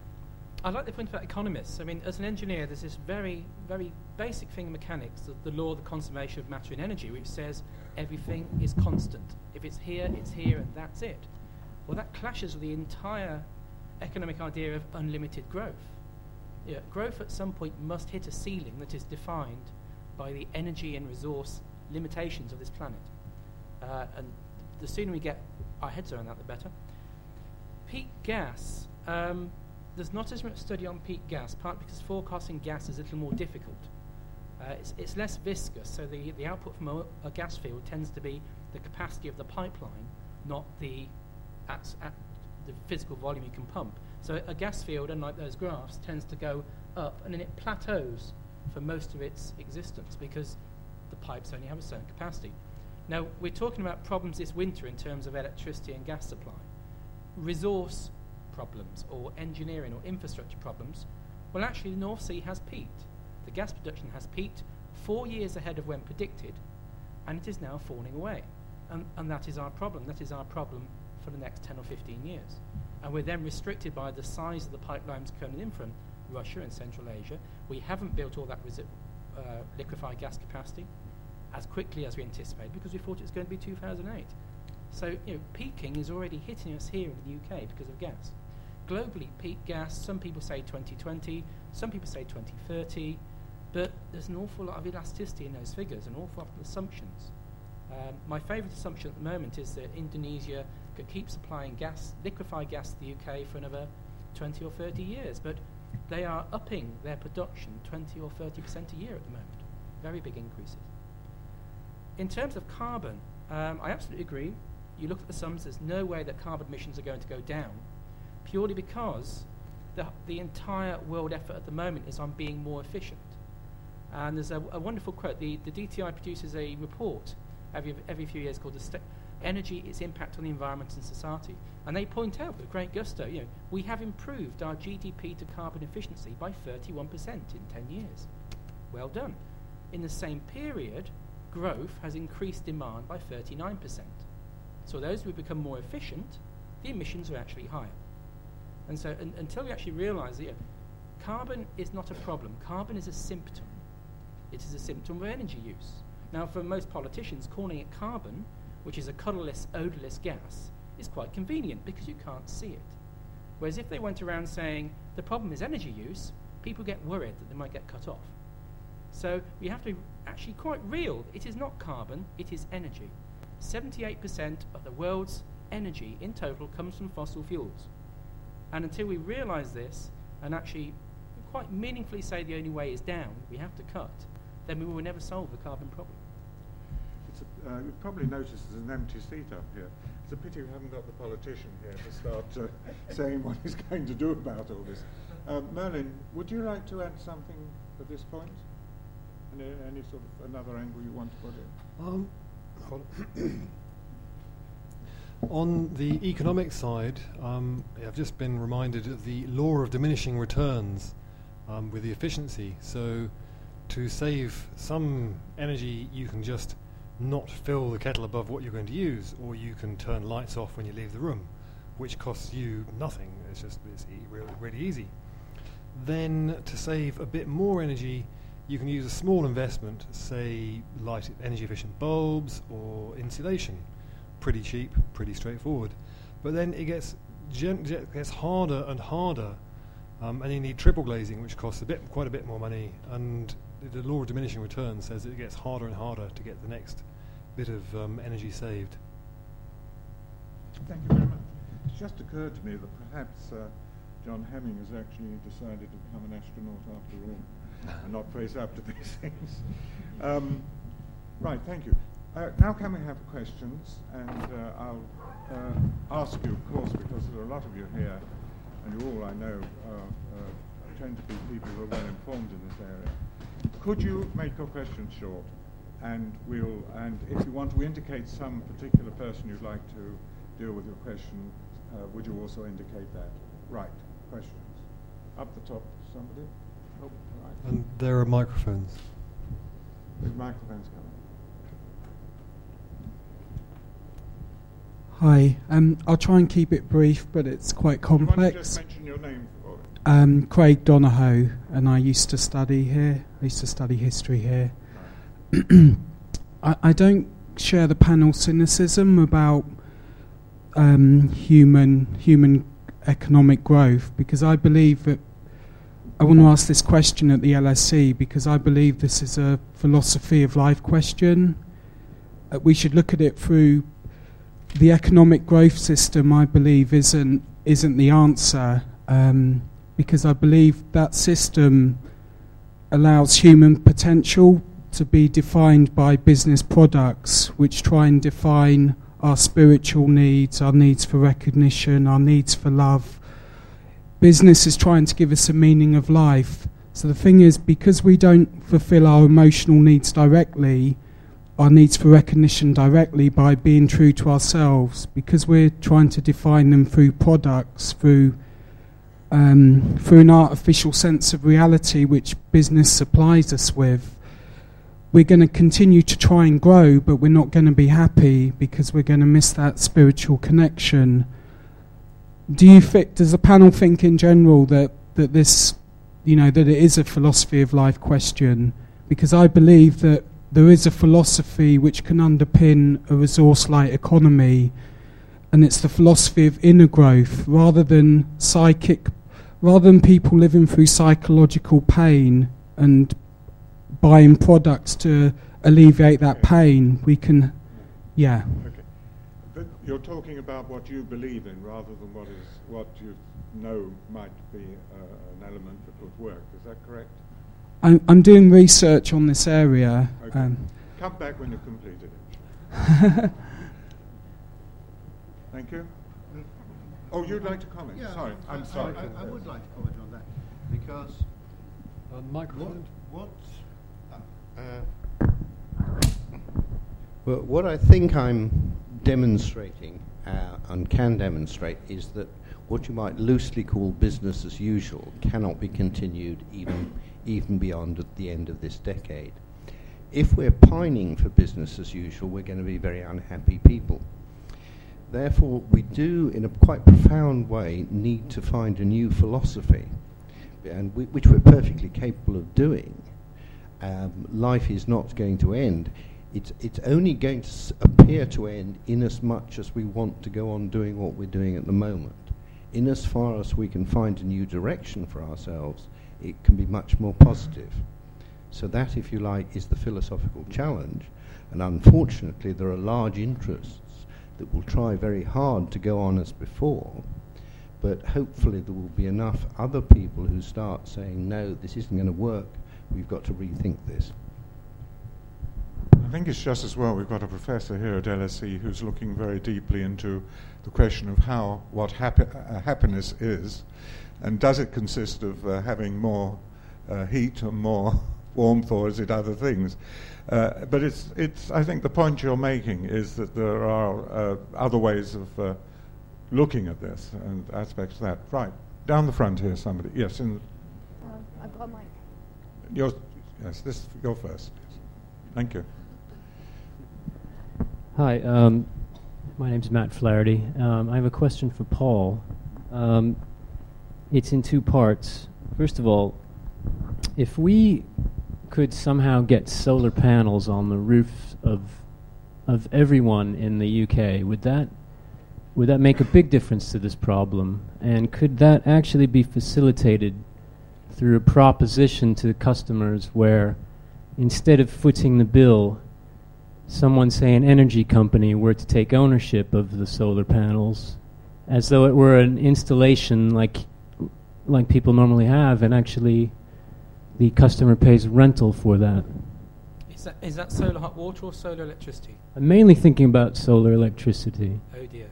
I like the point about economists. I mean, as an engineer, there's this very, very basic thing in mechanics, the, the law of the conservation of matter and energy, which says everything is constant. If it's here, it's here, and that's it. Well, that clashes with the entire economic idea of unlimited growth. Yeah, growth at some point must hit a ceiling that is defined by the energy and resource limitations of this planet. Uh, and the sooner we get our heads around that, the better. Peak gas. Um, There's not as much study on peak gas, partly because forecasting gas is a little more difficult. Uh, it's, it's less viscous, so the, the output from a, a gas field tends to be the capacity of the pipeline, not the, at, at the physical volume you can pump. So a gas field, unlike those graphs, tends to go up, and then it plateaus for most of its existence because the pipes only have a certain capacity. Now, we're talking about problems this winter in terms of electricity and gas supply. Resource problems or engineering or infrastructure problems, well, actually the North Sea has peaked. The gas production has peaked four years ahead of when predicted, and it is now falling away. And, and that is our problem. That is our problem for the next ten or fifteen years. And we're then restricted by the size of the pipelines coming in from Russia and Central Asia. We haven't built all that resi- uh, liquefied gas capacity as quickly as we anticipated because we thought it was going to be two thousand eight. So, you know, peaking is already hitting us here in the U K because of gas. Globally, peak gas, some people say twenty twenty, some people say twenty thirty, but there's an awful lot of elasticity in those figures, an awful lot of assumptions. Um, my favourite assumption at the moment is that Indonesia could keep supplying gas, liquefied gas to the U K for another twenty or thirty years, but they are upping their production twenty or thirty percent a year at the moment. Very big increases. In terms of carbon, um, I absolutely agree. You look at the sums, there's no way that carbon emissions are going to go down, purely because the, the entire world effort at the moment is on being more efficient. And there's a, a wonderful quote. The, the D T I produces a report every, every few years called the st- Energy, Its Impact on the Environment and Society. And they point out with great gusto, you know, we have improved our G D P to carbon efficiency by thirty-one percent in ten years. Well done. In the same period, growth has increased demand by thirty-nine percent. So those who become more efficient, the emissions are actually higher. And so un- until we actually realise that, you know, carbon is not a problem. Carbon is a symptom. It is a symptom of energy use. Now, for most politicians, calling it carbon, which is a colourless, odourless gas, is quite convenient because you can't see it. Whereas if they went around saying the problem is energy use, people get worried that they might get cut off. So we have to be actually quite real. It is not carbon, it is energy. seventy-eight percent of the world's energy in total comes from fossil fuels. And until we realise this and actually quite meaningfully say the only way is down, we have to cut, then we will never solve the carbon problem. It's a, uh, you've probably noticed there's an empty seat up here. It's a pity we haven't got the politician here to start uh, saying what he's going to do about all this. Uh, Merlin, would you like to add something at this point? Any, any sort of another angle you want to put in? Um, hold on. On the economic side, um, I've just been reminded of the law of diminishing returns um, with the efficiency. So to save some energy, you can just not fill the kettle above what you're going to use, or you can turn lights off when you leave the room, which costs you nothing. It's just it's e- really, really easy. Then to save a bit more energy, you can use a small investment, say light energy efficient bulbs or insulation. Pretty cheap, pretty straightforward. But then it gets gen- it gets harder and harder, um, and you need triple glazing, which costs a bit, quite a bit more money. And the law of diminishing returns says that it gets harder and harder to get the next bit of um, energy saved. Thank you very much. It's just occurred to me that perhaps uh, John Hemming has actually decided to become an astronaut after all, and not face up to these things. Um, right, thank you. Uh, now can we have questions? And uh, I'll uh, ask you, of course, because there are a lot of you here, and you all, I know, uh, uh, tend to be people who are well informed in this area. Could you make your questions short? And we'll, and if you want to indicate some particular person you'd like to deal with your question, uh, would you also indicate that? Right, questions. Up the top, somebody? Oh, right. And there are microphones. There's microphones coming. Hi, um, I'll try and keep it brief, but it's quite complex. Do you want to just mention your name for it? Um, Craig Donahoe, and I used to study here. I used to study history here. Right. I, I don't share the panel cynicism about um, human human economic growth, because I believe that I want to ask this question at the L S E because I believe this is a philosophy of life question. Uh, we should look at it through the economic growth system. I believe isn't isn't the answer, um, because I believe that system allows human potential to be defined by business products, which try and define our spiritual needs, our needs for recognition, our needs for love. Business is trying to give us a meaning of life. So the thing is, because we don't fulfill our emotional needs directly, our needs for recognition directly by being true to ourselves, because we're trying to define them through products, through um, through an artificial sense of reality which business supplies us with, we're going to continue to try and grow, but we're not going to be happy because we're going to miss that spiritual connection. Do you fit, does the panel think in general that, that this, you know, that it is a philosophy of life question? because I believe that there is a philosophy which can underpin a resource-light economy, and it's the philosophy of inner growth rather than psychic, rather than people living through psychological pain and buying products to alleviate that pain. We can, yeah. Okay. But you're talking about what you believe in rather than what is what you know might be uh, an element that would work. Is that correct? I'm, I'm doing research on this area. Okay. Um, Come back when you've completed it. Thank you. Oh, you'd like to comment? Yeah, sorry, I, I'm sorry. I, I, I would like to comment on that because Uh, microphone. what, what, uh, well, what I think I'm demonstrating uh, and can demonstrate is that what you might loosely call business as usual cannot be continued even even beyond at the end of this decade. If we're pining for business as usual, we're going to be very unhappy people. Therefore, we do, in a quite profound way, need to find a new philosophy, and we, which we're perfectly capable of doing. Um, life is not going to end. It's, it's only going to s- appear to end in as much as we want to go on doing what we're doing at the moment. In as far as we can find a new direction for ourselves, it can be much more positive. So that, if you like, is the philosophical challenge. And unfortunately, there are large interests that will try very hard to go on as before. But hopefully there will be enough other people who start saying, no, this isn't going to work. We've got to rethink this. I think it's just as well we've got a professor here at L S E who's looking very deeply into the question of how, what happy, uh, happiness is, and does it consist of uh, having more uh, heat and more warmth, or is it other things? Uh, but it's, it's, I think the point you're making is that there are uh, other ways of uh, looking at this and aspects of that. Right, down the front here, somebody. Yes, in Uh, I've got a mic. your, yes, this, you're first. Thank you. Hi, um, my name's Matt Flaherty. Um, I have a question for Paul. Um, it's in two parts. First of all, if we could somehow get solar panels on the roofs of of everyone in the U K, would that would that make a big difference to this problem? And could that actually be facilitated through a proposition to the customers where, instead of footing the bill, someone, say an energy company, were to take ownership of the solar panels, as though it were an installation like like people normally have, and actually the customer pays rental for that? Is that, is that solar hot water or solar electricity? I'm mainly thinking about solar electricity. Oh dear.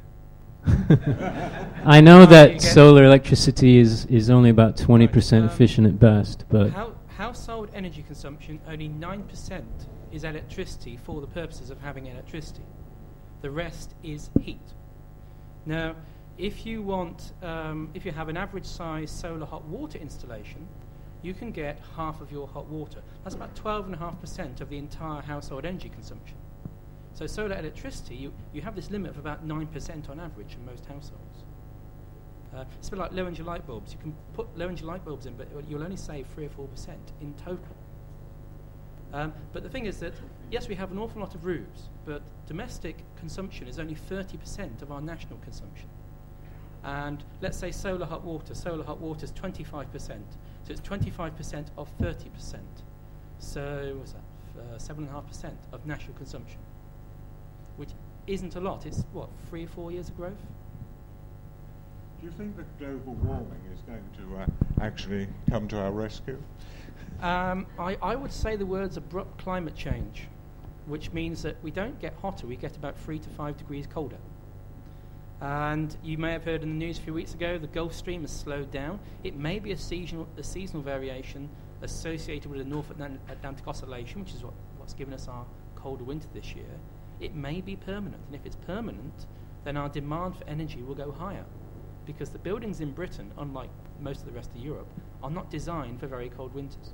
I know Oh, that you get- solar electricity is, is only about twenty percent Right, um, efficient at best, but How, household energy consumption, only nine percent is electricity for the purposes of having electricity. The rest is heat. Now, if you want, um, if you have an average size solar hot water installation, you can get half of your hot water. That's about twelve point five percent of the entire household energy consumption. So solar electricity, you, you have this limit of about nine percent on average in most households. Uh, it's a bit like low-energy light bulbs. You can put low-energy light bulbs in, but you'll only save three or four percent in total. Um, but the thing is that, yes, we have an awful lot of roofs, but domestic consumption is only thirty percent of our national consumption. And let's say solar hot water. Solar hot water is twenty-five percent. So it's twenty-five percent of thirty percent. So what's that? Uh, seven point five percent of national consumption, which isn't a lot. It's, what, three or four years of growth? Do you think that global warming is going to uh, actually come to our rescue? Um, I, I would say the words abrupt climate change, which means that we don't get hotter, we get about three to five degrees colder. And you may have heard in the news a few weeks ago, the Gulf Stream has slowed down. It may be a seasonal, a seasonal variation associated with the North Atlant- Atlantic Oscillation, which is what, what's given us our colder winter this year. It may be permanent, and if it's permanent, then our demand for energy will go higher, because the buildings in Britain, unlike most of the rest of Europe, are not designed for very cold winters.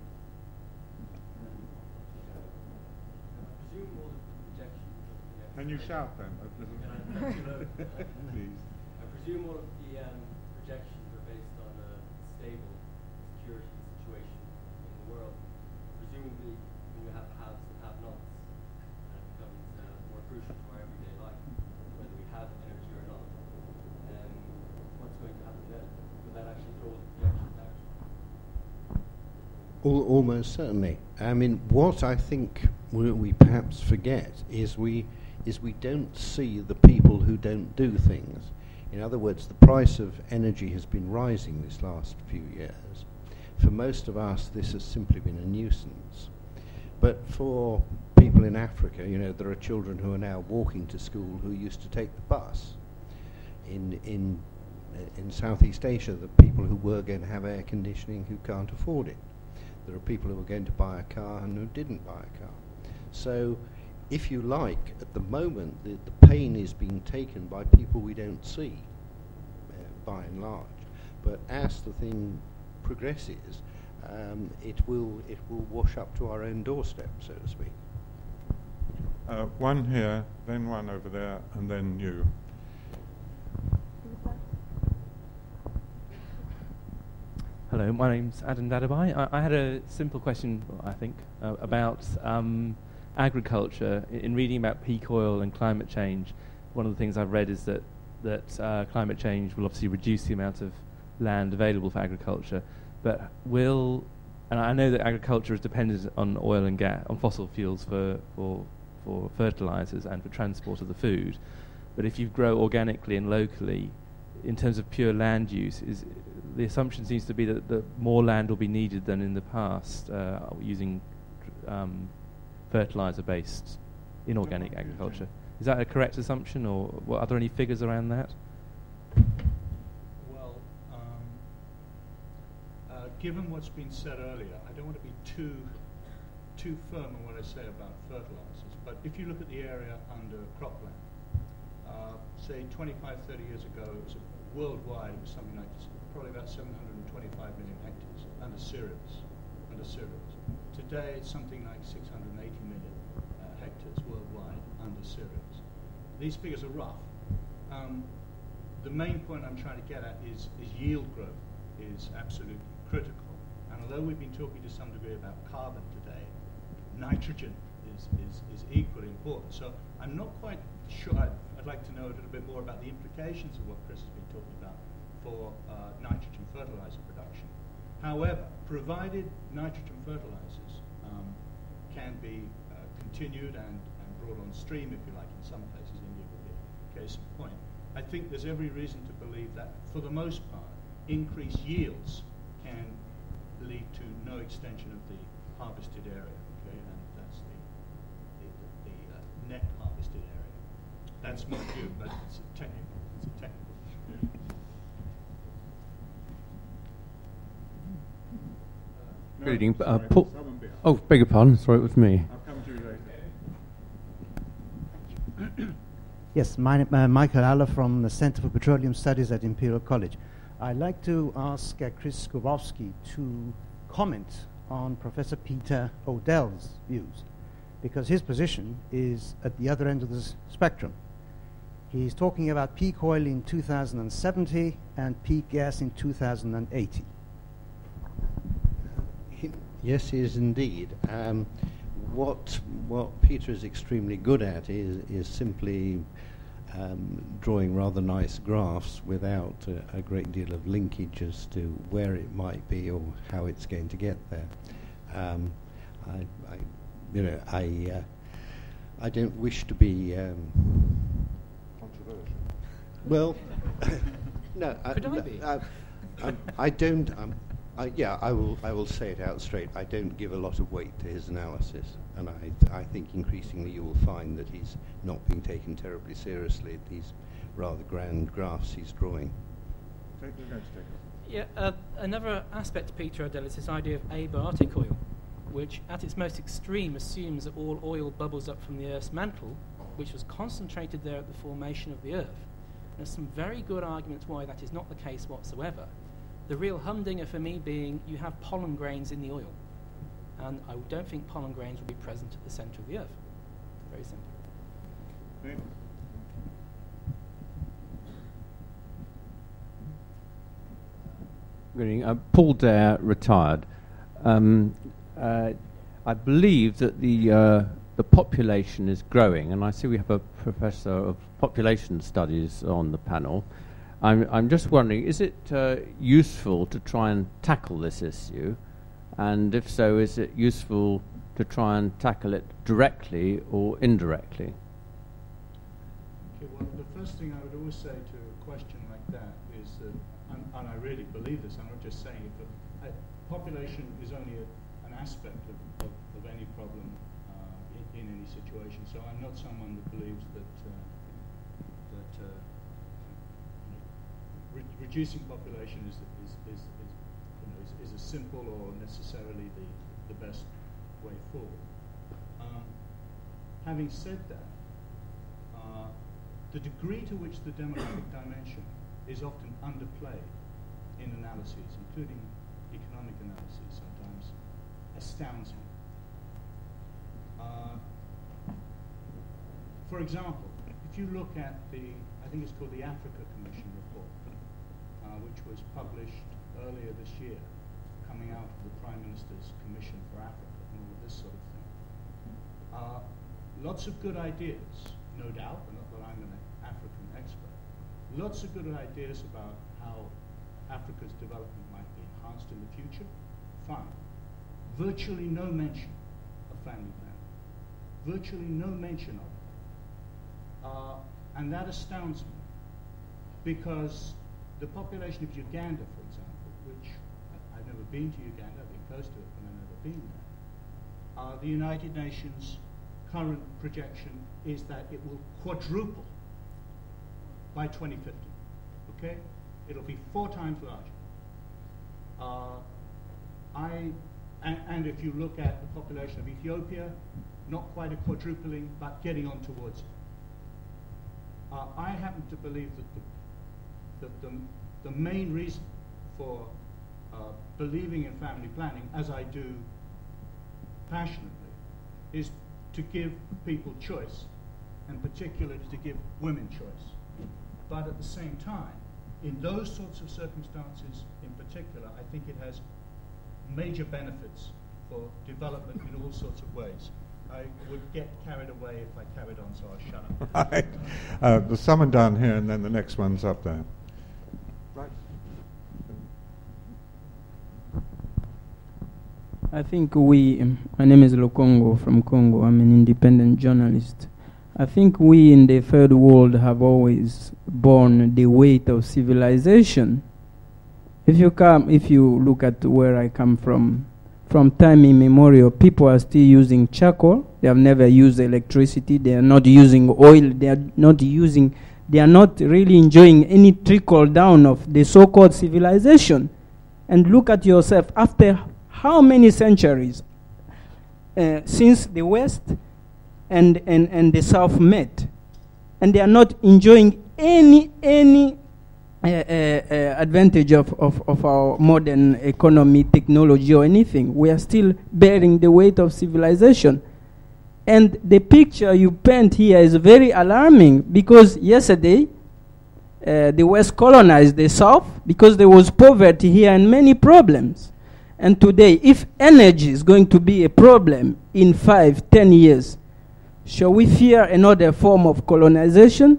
Can you shout then? a little? Please. I presume all of the um, projections are based on a stable security situation in the world. Presumably, Al- almost certainly. I mean, what I think we, we perhaps forget is we is we don't see the people who don't do things. In other words, the price of energy has been rising this last few years. For most of us, this has simply been a nuisance. But for people in Africa, you know, there are children who are now walking to school who used to take the bus. In in uh, in Southeast Asia, the people who were going to have air conditioning who can't afford it. There are people who are going to buy a car and who didn't buy a car. So, if you like, at the moment, the, the pain is being taken by people we don't see, uh, by and large. But as the thing progresses, um, it will it will wash up to our own doorstep, so to speak. Uh, one here, then one over there, and then you. Hello, my name's Adam Dadabai. I, I had a simple question, I think, uh, about um, agriculture. I, in reading about peak oil and climate change, one of the things I've read is that that uh, climate change will obviously reduce the amount of land available for agriculture, but will, and I know that agriculture is dependent on oil and gas, on fossil fuels for for for fertilizers and for transport of the food, but if you grow organically and locally, in terms of pure land use, is the assumption seems to be that, that more land will be needed than in the past uh, using um, fertilizer-based inorganic oh, agriculture. Is that a correct assumption, or what, are there any figures around that? Well, um, uh, given what's been said earlier, I don't want to be too too firm on what I say about fertilizers, but if you look at the area under cropland, uh, say twenty-five, thirty years ago, it was a worldwide, it was something like probably about seven hundred twenty-five million hectares under cereals. Under cereals. Today, it's something like six hundred eighty million uh, hectares worldwide under cereals. These figures are rough. Um, the main point I'm trying to get at is, is yield growth is absolutely critical. And although we've been talking to some degree about carbon today, nitrogen is, is, is equally important. So I'm not quite sure. I'd, I'd like to know a little bit more about the implications of what Chris has been talking about for uh, nitrogen fertilizer production. However, provided nitrogen fertilizers um, can be uh, continued and, and brought on stream, if you like, in some places, India would be a case in point, I think there's every reason to believe that, for the most part, increased yields can lead to no extension of the harvested area, okay, and that's the, the, the, the uh, net harvested area. That's my view, but it's a technical, it's a technical issue. No, Good evening. Uh, sorry, Paul. Oh, beg your pardon. Sorry, it was me. I'll come to you later. Yes, my, uh, Michael Aller from the Center for Petroleum Studies at Imperial College. I'd like to ask uh, Chris Skowronski to comment on Professor Peter Odell's views, because his position is at the other end of the s- spectrum. He's talking about peak oil in two thousand seventy and peak gas in two thousand eighty. Yes, he is indeed. Um, what what Peter is extremely good at is is simply um, drawing rather nice graphs without uh, a great deal of linkage as to where it might be or how it's going to get there. Um, I, I, you know, I uh, I don't wish to be um, controversial. Well, no. I, Could I be? I, I, I don't. Um, I, yeah, I will. I will say it out straight. I don't give a lot of weight to his analysis, and I, th- I think increasingly you will find that he's not being taken terribly seriously. These rather grand graphs he's drawing. Take, you're going to take it. Yeah, uh, another aspect of Peter Odell is this idea of abartic oil, which at its most extreme assumes that all oil bubbles up from the Earth's mantle, which was concentrated there at the formation of the Earth. There's some very good arguments why that is not the case whatsoever. The real humdinger for me being you have pollen grains in the oil, and I don't think pollen grains will be present at the centre of the Earth. Very simple. Okay. Good evening. Uh, Paul Dare, retired. Um, uh, I believe that the uh, the population is growing, and I see we have a professor of population studies on the panel. I'm, I'm just wondering, is it uh, useful to try and tackle this issue And if so, is it useful to try and tackle it directly or indirectly? Okay, well, the first thing I would always say to a question like that is that, and, and I really believe this, I'm not just saying it, but uh, population is only a, an aspect of, of, of any problem uh, in, in any situation. So I'm not someone that believes that uh, that uh, re reducing population is, is, is, is, you know, is, is a simple or necessarily the, the best way forward. Um, having said that, uh, the degree to which the demographic dimension is often underplayed in analyses, including economic analyses sometimes, astounds me. Uh, for example, if you look at the, I think it's called the Africa Commission report, uh, which was published earlier this year, coming out of the Prime Minister's Commission for Africa and all of this sort of thing. Uh, lots of good ideas, no doubt, and not that I'm an African expert, lots of good ideas about how Africa's development might be enhanced in the future. Fine. Virtually no mention of family planning. Virtually no mention of it. Uh, and that astounds me, because the population of Uganda, for example, which I, I've never been to Uganda, I've been close to it, but I've never been there. Uh, the United Nations' current projection is that it will quadruple by twenty fifty. Okay, it'll be four times larger. Uh, I and, and if you look at the population of Ethiopia, not quite a quadrupling, but getting on towards it. Uh, I happen to believe that the, that the, the main reason for uh, believing in family planning, as I do passionately, is to give people choice, and particularly to give women choice. But at the same time, in those sorts of circumstances in particular, I think it has major benefits for development in all sorts of ways. I would get carried away if I carried on, so I'll shut up. Right. Uh, there's someone down here, and then the next one's up there. Right. I think we, um, my name is Lokongo from Congo. I'm an independent journalist. I think we in the third world have always borne the weight of civilization. If you come, if you look at where I come from, from time immemorial, people are still using charcoal. They have never used electricity. They are not using oil. They are not using, they are not really enjoying any trickle down of the so-called civilization. And look at yourself, after how many centuries uh, since the West and, and, and the South met, and they are not enjoying any, any Uh, uh, uh, advantage of, of, of our modern economy, technology, or anything. We are still bearing the weight of civilization. And the picture you paint here is very alarming, because yesterday uh, the West colonized the South because there was poverty here and many problems. And today, if energy is going to be a problem in five, ten years, shall we fear another form of colonization?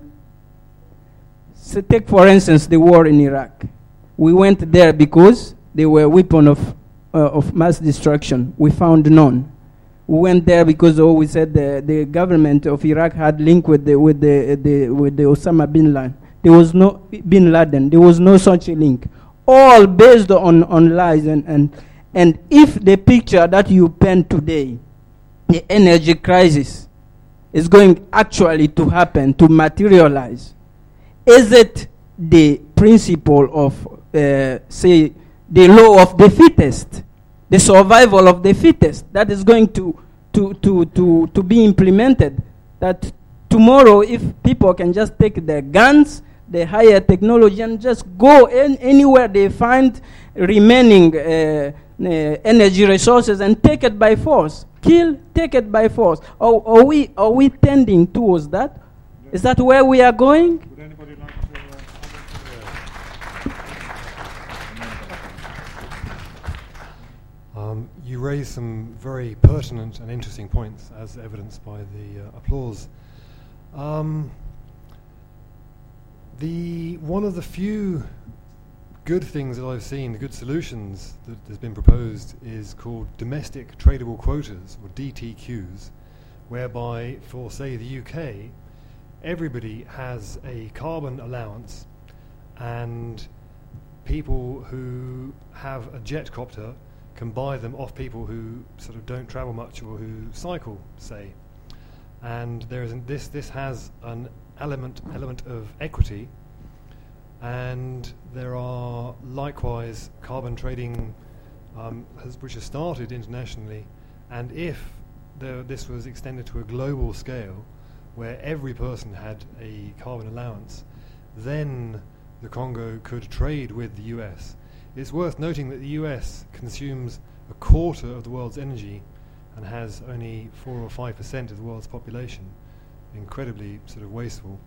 So take, for instance, the war in Iraq. We went there because they were a weapon of, uh, of mass destruction. We found none. We went there because, oh, we said the, the government of Iraq had link with the, with, the, the, with the Osama bin Laden. There was no bin Laden. There was no such a link. All based on, on lies. And, and, and if the picture that you paint today, the energy crisis, is going actually to happen, to materialize, is it the principle of, uh, say, the law of the fittest, the survival of the fittest, that is going to, to, to, to, to be implemented? That tomorrow, if people can just take their guns, the higher technology, and just go in anywhere they find remaining uh, uh, energy resources and take it by force, kill, take it by force. Or, are, we, are we tending towards that? Is that where we are going? Would anybody like to... Uh, um, you raised some very pertinent and interesting points, as evidenced by the uh, applause. Um, the one of the few good things that I've seen, the good solutions that has been proposed is called domestic tradable quotas, or D T Qs, whereby for, say, the U K, everybody has a carbon allowance, and people who have a jet copter can buy them off people who sort of don't travel much or who cycle, say. And there is an, this this has an element element of equity, and there are likewise carbon trading um, has, which has started internationally, and if the, this was extended to a global scale where every person had a carbon allowance, then the Congo could trade with the U S. It's worth noting that the U S consumes a quarter of the world's energy and has only four or five percent of the world's population, incredibly sort of wasteful.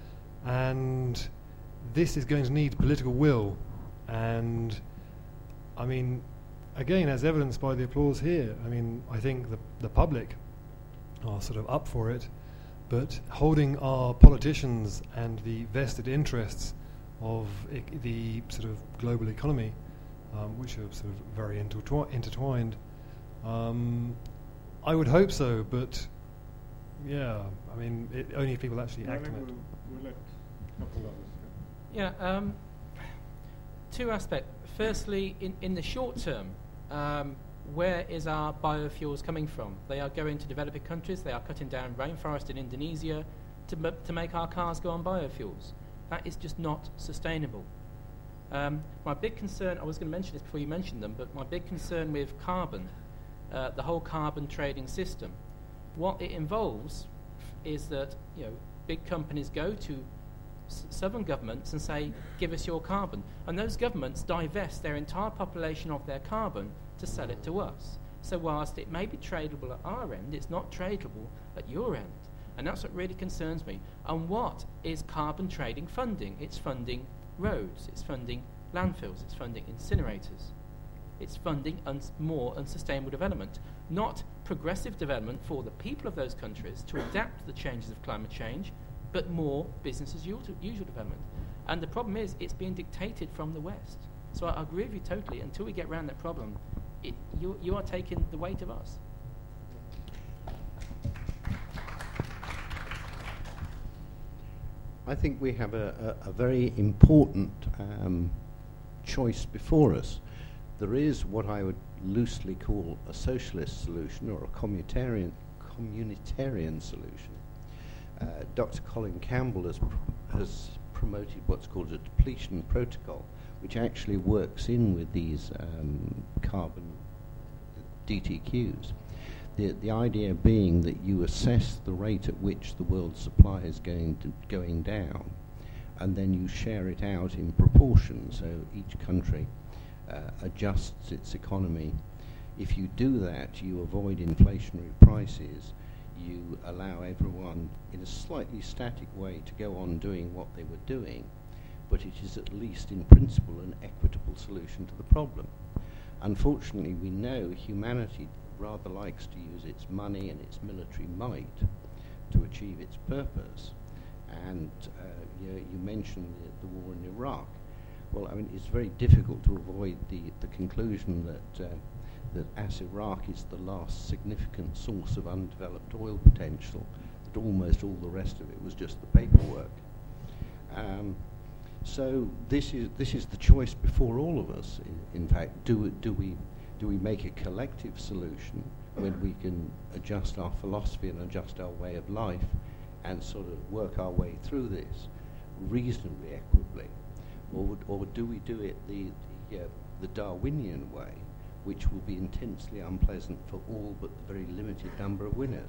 And this is going to need political will, and I mean, again, as evidenced by the applause here, I mean, I think the the public are sort of up for it, but holding our politicians and the vested interests of I- the sort of global economy, um, which are sort of very intertwi- intertwined, um, I would hope so, but yeah, I mean, it, only if people actually I act on think it. we'll, we'll let a couple others. Yeah, um, two aspects. Firstly, in, in the short term, um, where is our biofuels coming from? They are going to developing countries. They are cutting down rainforest in Indonesia to, m- to make our cars go on biofuels. That is just not sustainable. Um, my big concern, I was going to mention this before you mentioned them, but my big concern with carbon, uh, the whole carbon trading system, what it involves is that, you know, big companies go to s- sovereign governments and say, give us your carbon. And those governments divest their entire population of their carbon to sell it to us. So whilst it may be tradable at our end, it's not tradable at your end. And that's what really concerns me. And what is carbon trading funding? It's funding roads, it's funding landfills, it's funding incinerators. It's funding uns- more unsustainable development, not progressive development for the people of those countries to adapt to the changes of climate change, but more business as usual, usual development. And the problem is, it's being dictated from the West. So I agree with you totally. Until we get around that problem, it, you, you are taking the weight of us. I think we have a, a, a very important um, choice before us. There is what I would loosely call a socialist solution or a communitarian, communitarian solution. Uh, Doctor Colin Campbell has, pr- has promoted what's called a depletion protocol, which actually works in with these um, carbon D T Qs. The, the idea being that you assess the rate at which the world's supply is going to, going down, and then you share it out in proportion, so each country uh, adjusts its economy. If you do that, you avoid inflationary prices, you allow everyone in a slightly static way to go on doing what they were doing, but it is at least in principle an equitable solution to the problem. Unfortunately, we know humanity rather likes to use its money and its military might to achieve its purpose. And uh, you, you mentioned the, the war in Iraq. Well, I mean, it's very difficult to avoid the, the conclusion that uh, that as Iraq is the last significant source of undeveloped oil potential, that almost all the rest of it was just the paperwork. Um, so this is this is the choice before all of us. In, in fact, do do we do we make a collective solution when we can adjust our philosophy and adjust our way of life and sort of work our way through this reasonably equitably, or would, or do we do it the the, uh, the Darwinian way, which will be intensely unpleasant for all but the very limited number of winners?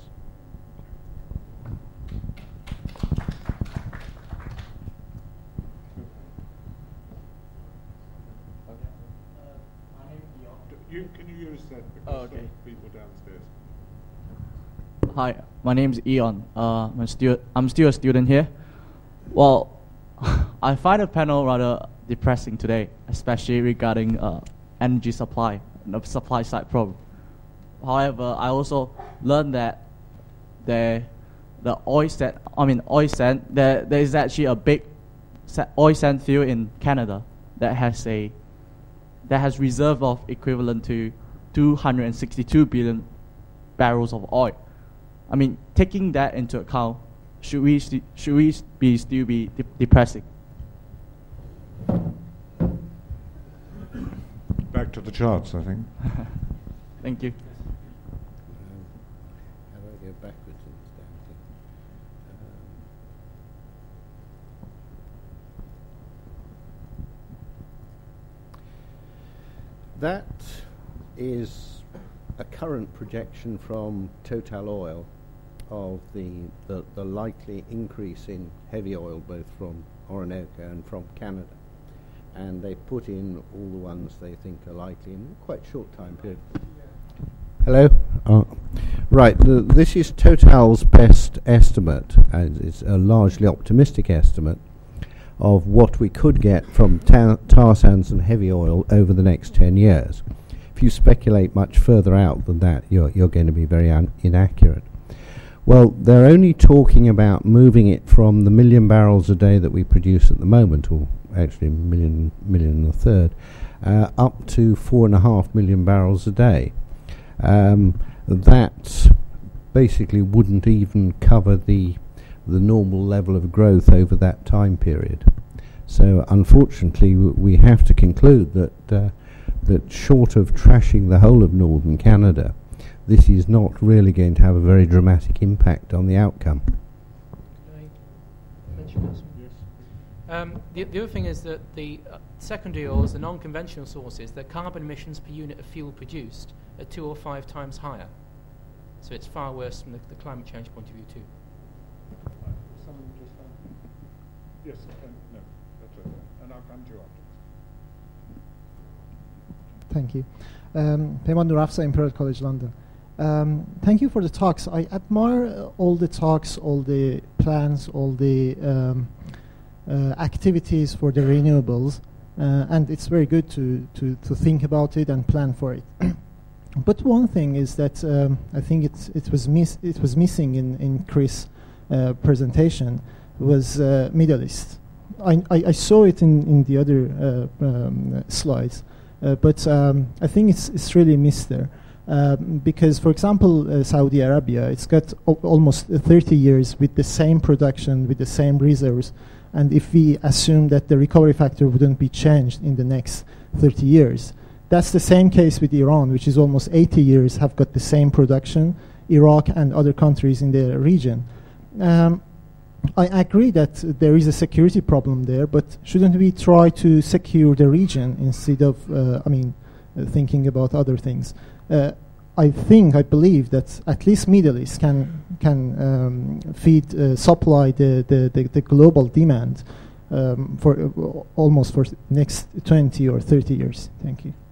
You, can you use that because Oh, okay. there are people downstairs? Hi, my name is Eon. Uh, I'm, stu- I'm still a student here. Well, I find the panel rather depressing today, especially regarding uh, energy supply, the supply side problem. However, I also learned that there, the oil sand, I mean oil sand, there, there is actually a big sa- oil sand field in Canada that has a that has reserve of equivalent to two hundred sixty-two billion barrels of oil. I mean, taking that into account, should we st- should we be still be de- depressing? Back to the charts, I think. Thank you. How do I go backwards in this damn thing? Um, that is a current projection from Total Oil of the, the, the likely increase in heavy oil, both from Orinoco and from Canada. And they put in all the ones they think are likely in quite a short time period. Hello? Oh. Right, the, this is Total's best estimate, and it's a largely optimistic estimate of what we could get from ta- tar sands and heavy oil over the next ten years. If you speculate much further out than that, you're, you're going to be very un- inaccurate. Well, they're only talking about moving it from the million barrels a day that we produce at the moment, or actually a million, million and a third, uh, up to four and a half million barrels a day. Um, that basically wouldn't even cover the the normal level of growth over that time period. So, unfortunately, w- we have to conclude that uh, that short of trashing the whole of northern Canada, this is not really going to have a very dramatic impact on the outcome. Can I mention this? Yes. Um, the, the other thing is that the uh, secondary oils, the non-conventional sources, their carbon emissions per unit of fuel produced are two or five times higher. So it's far worse from the, the climate change point of view too. Someone just uh, yes, uh, no, that's okay. And I'll come to you after. Thank you. Um, Peyman Nurafsa, Imperial College London. Um, thank you for the talks. I admire uh, all the talks, all the plans, all the um, uh, activities for the renewables, uh, and it's very good to, to, to think about it and plan for it. But one thing is that um, I think it's, it was miss it was missing in in Chris' uh, presentation was uh, Middle East. I, I, I saw it in in the other uh, um, slides, uh, but um, I think it's it's really missed there. Um, because, for example, uh, Saudi Arabia, it's got o- almost uh, thirty years with the same production, with the same reserves, and if we assume that the recovery factor wouldn't be changed in the next thirty years, that's the same case with Iran, which is almost eighty years, have got the same production, Iraq and other countries in the region. Um, I agree that uh, there is a security problem there, but shouldn't we try to secure the region instead of, uh, I mean, uh, thinking about other things? Uh, I think, I believe that at least Middle East can can um, feed, uh, supply the, the, the, the global demand um, for uh, almost for next twenty or thirty years. Thank you.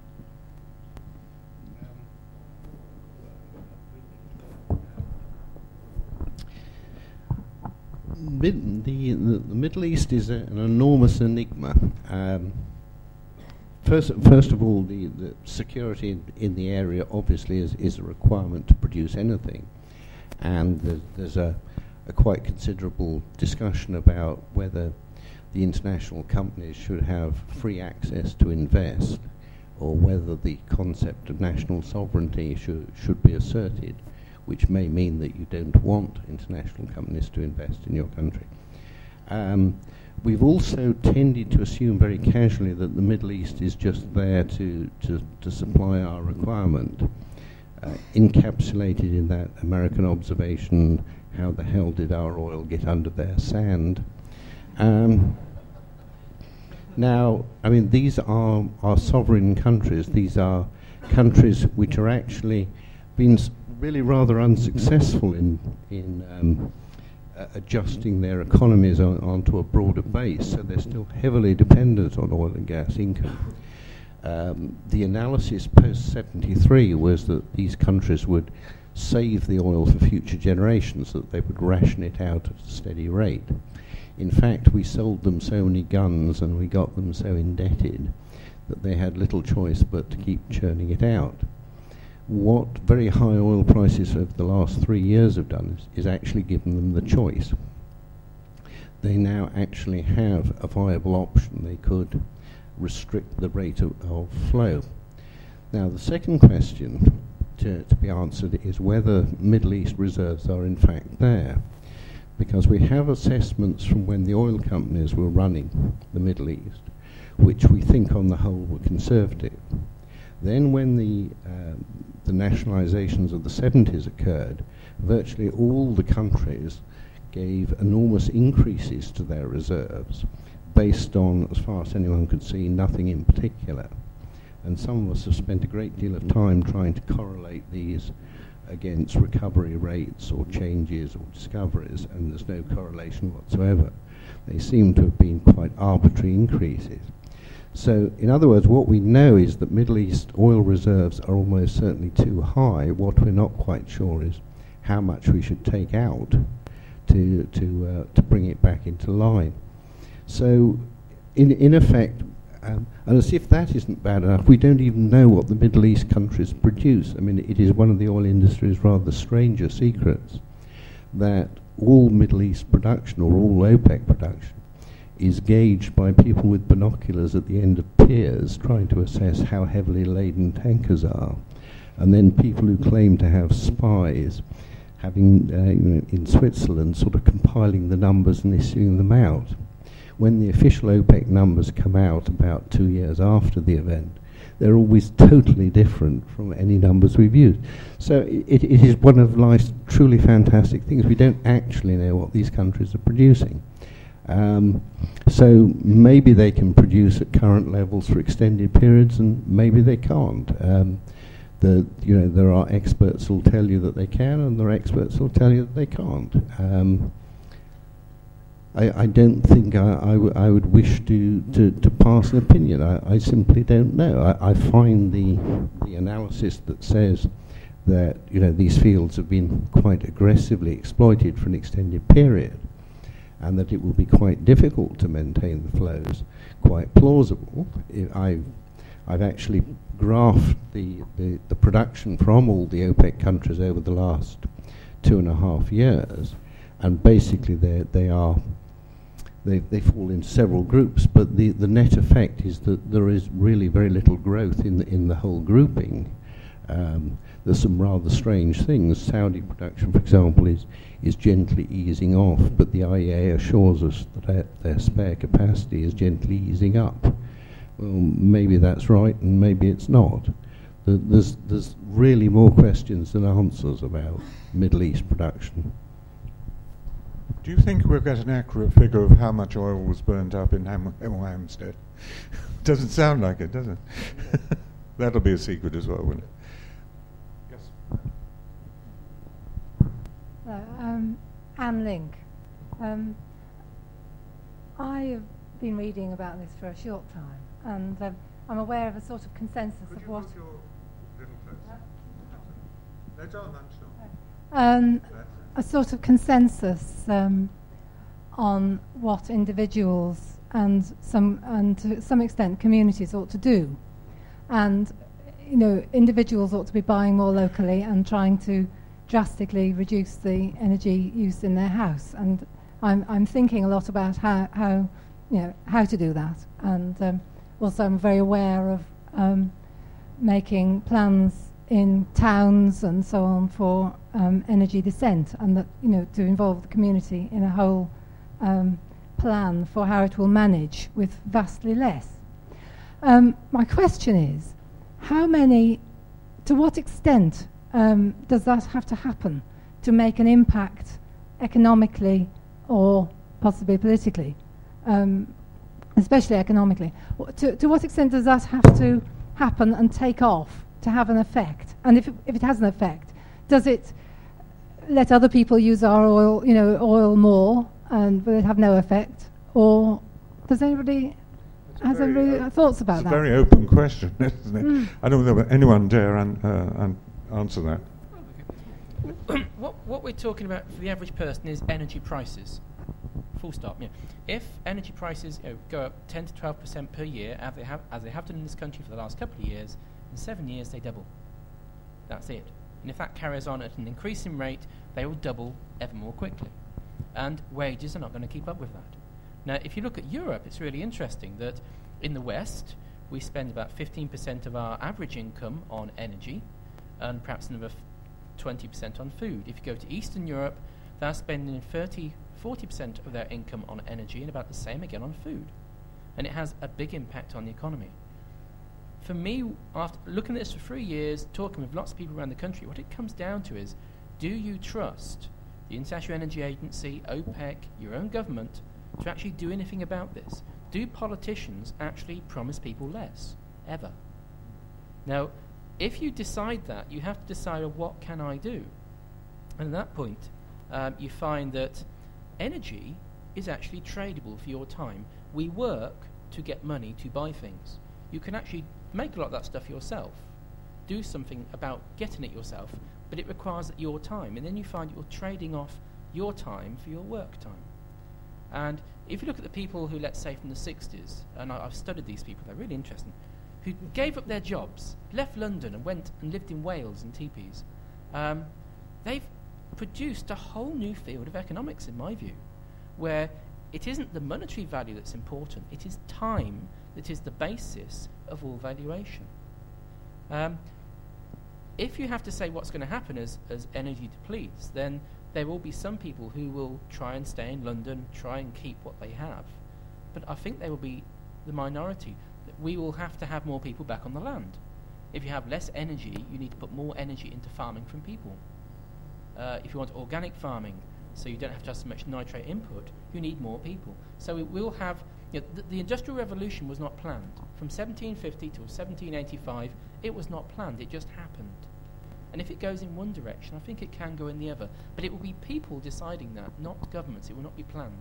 Mid- the, the, the Middle East is a, an enormous enigma. Um, First, first of all, the, the security in, in the area obviously is, is a requirement to produce anything, and there's, there's a, a quite considerable discussion about whether the international companies should have free access to invest, or whether the concept of national sovereignty should should be asserted, which may mean that you don't want international companies to invest in your country. Um, We've also tended to assume very casually that the Middle East is just there to, to, to supply our requirement, uh, encapsulated in that American observation, how the hell did our oil get under their sand? Um, now, I mean, these are, are sovereign countries. These are countries which are actually been s- really rather unsuccessful in, in um, Uh, adjusting their economies on, onto a broader base, so they're still heavily dependent on oil and gas income. Um, the analysis post seventy-three was that these countries would save the oil for future generations, that they would ration it out at a steady rate. In fact, we sold them so many guns and we got them so indebted that they had little choice but to keep churning it out. What very high oil prices over the last three years have done is, is actually given them the choice. They now actually have a viable option. They could restrict the rate of, of flow. Now, the second question to, to be answered is whether Middle East reserves are in fact there, because we have assessments from when the oil companies were running the Middle East, which we think on the whole were conservative. Then when the, uh, the nationalizations of the seventies occurred, virtually all the countries gave enormous increases to their reserves based on, as far as anyone could see, nothing in particular. And some of us have spent a great deal of time trying to correlate these against recovery rates or changes or discoveries, and there's no correlation whatsoever. They seem to have been quite arbitrary increases. So, in other words, what we know is that Middle East oil reserves are almost certainly too high. What we're not quite sure is how much we should take out to to uh, to bring it back into line. So, in in effect, um, and as if that isn't bad enough, we don't even know what the Middle East countries produce. I mean, it is one of the oil industry's rather stranger secrets that all Middle East production, or all OPEC production, is gauged by people with binoculars at the end of piers trying to assess how heavily laden tankers are, and then people who claim to have spies having uh, you know, in Switzerland sort of compiling the numbers and issuing them out. When the official OPEC numbers come out about two years after the event, they're always totally different from any numbers we've used. So it, it is one of life's truly fantastic things. We don't actually know what these countries are producing. Um, so maybe they can produce at current levels for extended periods, and maybe they can't. Um, the you know there are experts who'll tell you that they can, and there are experts who'll tell you that they can't. Um, I, I don't think I, I, w- I would wish to, to, to pass an opinion. I, I simply don't know. I, I find the the analysis that says that you know these fields have been quite aggressively exploited for an extended period, and that it will be quite difficult to maintain the flows, quite plausible. I, I've, I've actually graphed the, the, the production from all the OPEC countries over the last two and a half years, and basically they they are they they fall into several groups. But the, the net effect is that there is really very little growth in the, in the whole grouping. Um, there's some rather strange things. Saudi production, for example, is is gently easing off, but the I E A assures us that their, their spare capacity is gently easing up. Well, maybe that's right, and maybe it's not. The, there's there's really more questions than answers about Middle East production. Do you think we'll get an accurate figure of how much oil was burnt up in Ham- Hemel Hempstead? Doesn't sound like it, does it? That'll be a secret as well, won't it? Uh, um, Anne Link. Um, I have been reading about this for a short time, and um, I'm aware of a sort of consensus Could of you what. put your little closer? That's our lunch now. Um, a sort of consensus um, on what individuals and some and to some extent communities ought to do, and you know individuals ought to be buying more locally and trying to drastically reduce the energy use in their house, and I'm I'm thinking a lot about how how you know how to do that, and um, also I'm very aware of um, making plans in towns and so on for um, energy descent, and that you know to involve the community in a whole um, plan for how it will manage with vastly less. Um, my question is, how many, to what extent Um, does that have to happen to make an impact economically or possibly politically, um, especially economically? To, to what extent does that have to happen and take off to have an effect? And if it, if it has an effect, does it let other people use our oil, you know, oil more, and will it have no effect? Or does anybody has anybody uh, thoughts about it's that? It's a very open question, isn't it? Mm. I don't know whether anyone dare un, uh, un answer that. what what we're talking about for the average person is energy prices. Full stop. Yeah. If energy prices you know, go up ten to twelve percent per year, as they have as they have done in this country for the last couple of years, in seven years they double. That's it. And if that carries on at an increasing rate, they will double ever more quickly. And wages are not going to keep up with that. Now, if you look at Europe, it's really interesting that in the West, we spend about fifteen percent of our average income on energy and perhaps another twenty percent on food. If you go to Eastern Europe, they're spending thirty, forty percent of their income on energy and about the same again on food. And it has a big impact on the economy. For me, after looking at this for three years, talking with lots of people around the country, what it comes down to is, do you trust the International Energy Agency, OPEC, your own government, to actually do anything about this? Do politicians actually promise people less, ever? Now, if you decide that, you have to decide, well, what can I do? And at that point, um, you find that energy is actually tradable for your time. We work to get money to buy things. You can actually make a lot of that stuff yourself, do something about getting it yourself, but it requires your time, and then you find you're trading off your time for your work time. And if you look at the people who, let's say, from the sixties, and I, I've studied these people, they're really interesting, who gave up their jobs, left London and went and lived in Wales in teepees, um, they've produced a whole new field of economics, in my view, where it isn't the monetary value that's important, it is time that is the basis of all valuation. Um, if you have to say what's going to happen as, as energy depletes, then there will be some people who will try and stay in London, try and keep what they have. But I think they will be the minority. That we will have to have more people back on the land. If you have less energy, you need to put more energy into farming from people. Uh, if you want organic farming, so you don't have to have so much nitrate input, you need more people. So we will have, you know, th- the Industrial Revolution was not planned. From seventeen fifty to seventeen eighty-five, it was not planned, it just happened. And if it goes in one direction, I think it can go in the other. But it will be people deciding that, not governments. It will not be planned.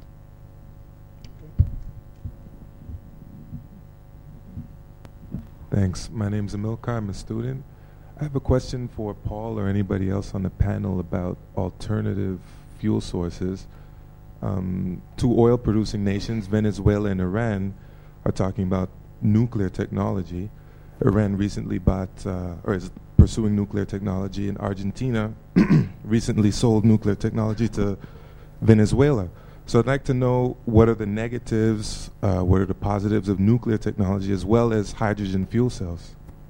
Thanks. My name's Amilcar. I'm a student. I have a question for Paul or anybody else on the panel about alternative fuel sources. Um, two oil-producing nations, Venezuela and Iran, are talking about nuclear technology. Iran recently bought, uh, or is pursuing nuclear technology, and Argentina recently sold nuclear technology to Venezuela. So I'd like to know what are the negatives, uh, what are the positives of nuclear technology, as well as hydrogen fuel cells?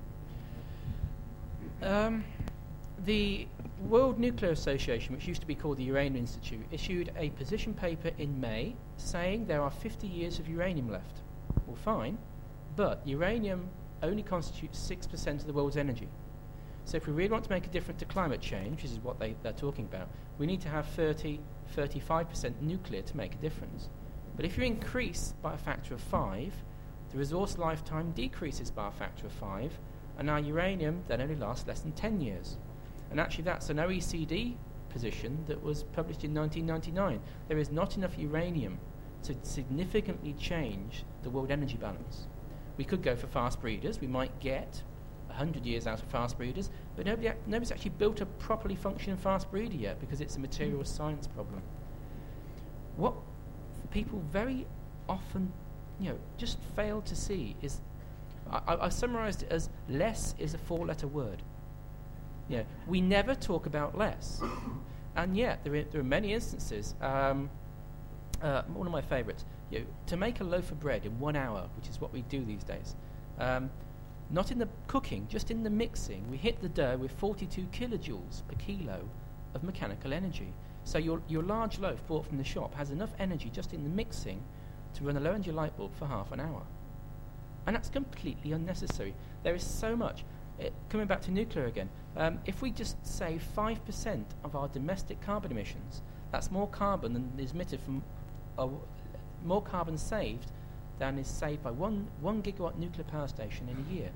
Um, the World Nuclear Association, which used to be called the Uranium Institute, issued a position paper in May saying there are fifty years of uranium left. Well, fine, but uranium only constitutes six percent of the world's energy. So if we really want to make a difference to climate change, which is what they, they're talking about, we need to have thirty, thirty-five percent nuclear to make a difference. But if you increase by a factor of five, the resource lifetime decreases by a factor of five, and our uranium then only lasts less than ten years. And actually that's an O E C D position that was published in nineteen ninety-nine. There is not enough uranium to significantly change the world energy balance. We could go for fast breeders. We might get one hundred years out of fast breeders, but nobody ac- nobody's actually built a properly functioning fast breeder yet because it's a materials science problem. What people very often, you know, just fail to see is, I, I, I summarized it as less is a four-letter word. You know, we never talk about less, and yet there are, there are many instances. Um, uh, one of my favourites, you know, to make a loaf of bread in one hour, which is what we do these days. Um, not in the cooking, just in the mixing. We hit the dough with forty-two kilojoules per kilo of mechanical energy. So your your large loaf bought from the shop has enough energy just in the mixing to run a low energy light bulb for half an hour, and that's completely unnecessary. There is so much. It, coming back to nuclear again, um, if we just save five percent of our domestic carbon emissions, that's more carbon than is emitted from, uh, more carbon saved than is saved by one one gigawatt nuclear power station in a year.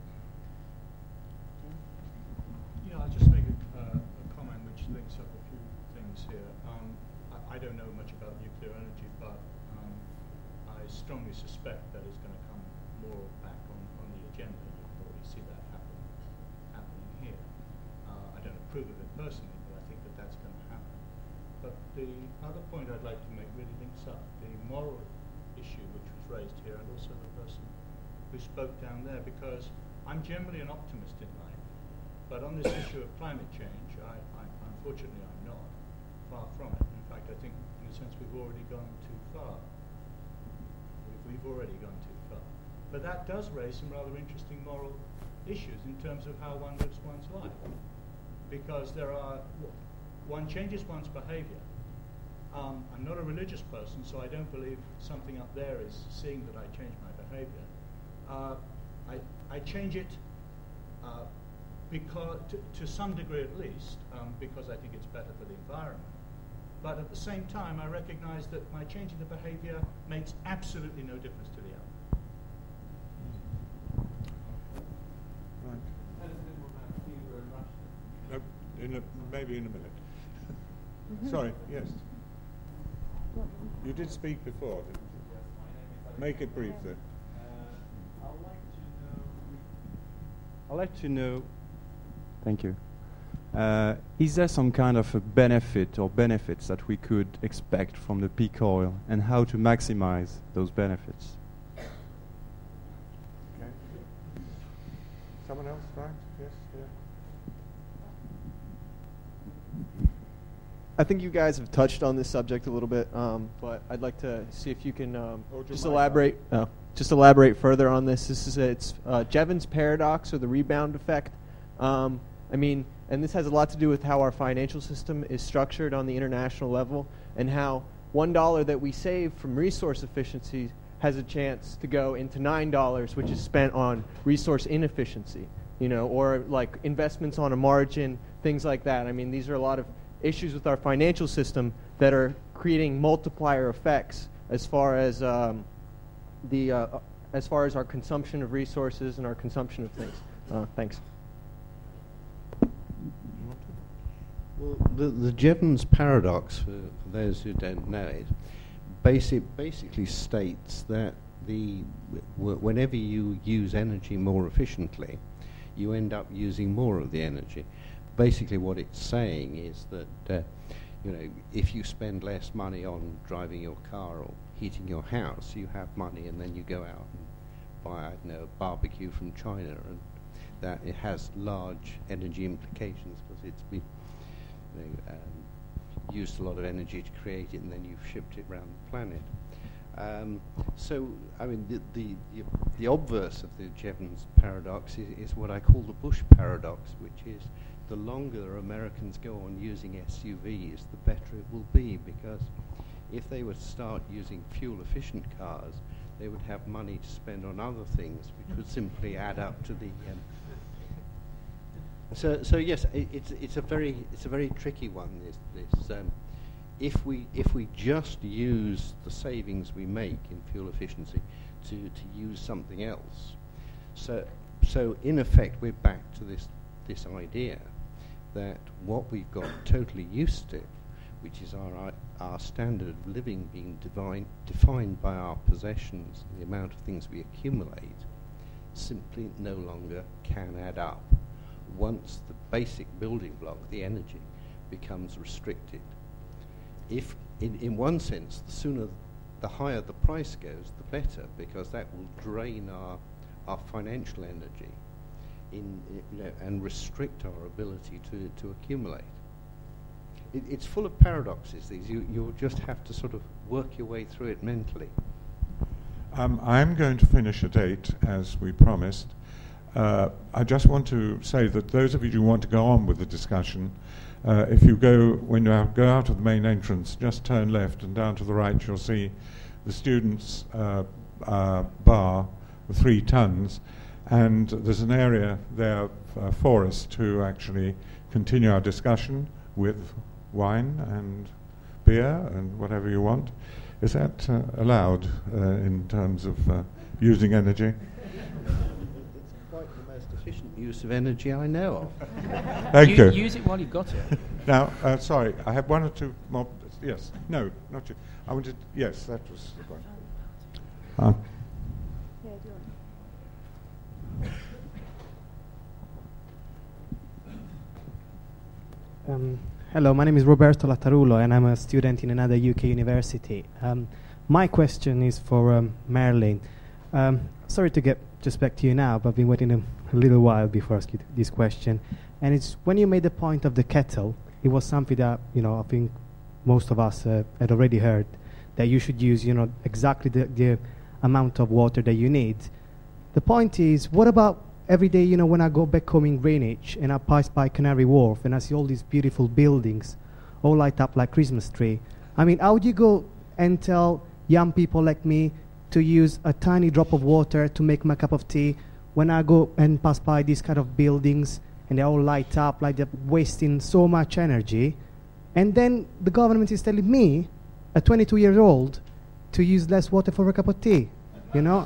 Yeah, I'll just make a, uh, a comment which links up a few things here. Um, I, I don't know much about nuclear energy, but um, I strongly suspect that it's going to come more back on, on the agenda. You can already see that happen, happening here. Uh, I don't approve of it personally, but I think that that's going to happen. But the other point I'd like to make really links up the moral issue which was raised here, and also the person who spoke down there, because I'm generally an optimist in life, but on this issue of climate change, I, I, unfortunately I'm not, far from it. In fact, I think in a sense we've already gone too far. We've, we've already gone too far. But that does raise some rather interesting moral issues in terms of how one lives one's life. Because there are, one changes one's behavior. Um, I'm not a religious person, so I don't believe something up there is seeing that I change my behavior. Uh, I, I change it uh, because, to, to some degree at least, um, because I think it's better for the environment. But at the same time, I recognize that my changing the behavior makes absolutely no difference to the outcome. Right. No, in a, maybe in a minute. Mm-hmm. Sorry, yes. You did speak before, didn't you? Make it brief then. I'd like to know, thank you, uh, is there some kind of a benefit or benefits that we could expect from the peak oil, and how to maximize those benefits? Okay. Someone else, right? Yes, yeah. I think you guys have touched on this subject a little bit, um, but I'd like to see if you can um, just elaborate. Oh, just elaborate further on this. This is a, it's uh, Jevons paradox, or the rebound effect. Um, I mean, and this has a lot to do with how our financial system is structured on the international level, and how one dollar that we save from resource efficiency has a chance to go into nine dollars, which is spent on resource inefficiency. You know, or like investments on a margin, things like that. I mean, these are a lot of issues with our financial system that are creating multiplier effects as far as um, the uh, as far as our consumption of resources and our consumption of things. Uh, thanks. Well, the, the Jevons paradox, for, for those who don't know it, basic, basically states that the w whenever you use energy more efficiently, you end up using more of the energy. Basically what it's saying is that, uh, you know, if you spend less money on driving your car or heating your house, you have money, and then you go out and buy, I don't know, a barbecue from China, and that it has large energy implications because it's been, you know, um, used a lot of energy to create it, and then you've shipped it around the planet. Um, so, I mean, the, the, the, the obverse of the Jevons paradox is, is what I call the Bush paradox, which is the longer Americans go on using S U Vs, the better it will be, because if they were to start using fuel-efficient cars, they would have money to spend on other things, which would simply add up to the. Um, so, so yes, it, it's it's a very it's a very tricky one. This this. Um, If we if we just use the savings we make in fuel efficiency to, to use something else, so so in effect we're back to this this idea that what we've got totally used to, which is our our standard of living being divine, defined by our possessions, the amount of things we accumulate, simply no longer can add up once the basic building block, the energy, becomes restricted. If, in, in one sense, the sooner, the higher the price goes, the better, because that will drain our, our financial energy in, you know, and restrict our ability to, to accumulate. It, it's full of paradoxes, these. You, you'll just have to sort of work your way through it mentally. Um, I'm going to finish at eight, as we promised. Uh, I just want to say that those of you who want to go on with the discussion, Uh, if you go, when you go out of the main entrance, just turn left, and down to the right you'll see the students' uh, uh, bar, the three tons, and there's an area there uh, for us to actually continue our discussion with wine and beer and whatever you want. Is that uh, allowed uh, in terms of uh, using energy? Efficient use of energy I know of. Thank you. Use it while you've got it. Now, uh, sorry, I have one or two more. Yes, no, not you. I wanted. Yes, that was the point. Um, Um, hello, my name is Roberto Lattarulo, and I'm a student in another U K university. Um, my question is for um, Marilyn. Um, sorry to get just back to you now, but I've been waiting a, a little while before I ask you th this question. And it's when you made the point of the kettle, it was something that, you know, I think most of us uh, had already heard, that you should use, you know, exactly the, the amount of water that you need. the point is, what about every day, you know, when I go back home in Greenwich and I pass by Canary Wharf and I see all these beautiful buildings all light up like Christmas tree. I mean, how would you go and tell young people like me to use a tiny drop of water to make my cup of tea when I go and pass by these kind of buildings and they all light up like they're wasting so much energy? And then the government is telling me, a twenty-two year old, to use less water for a cup of tea, you know?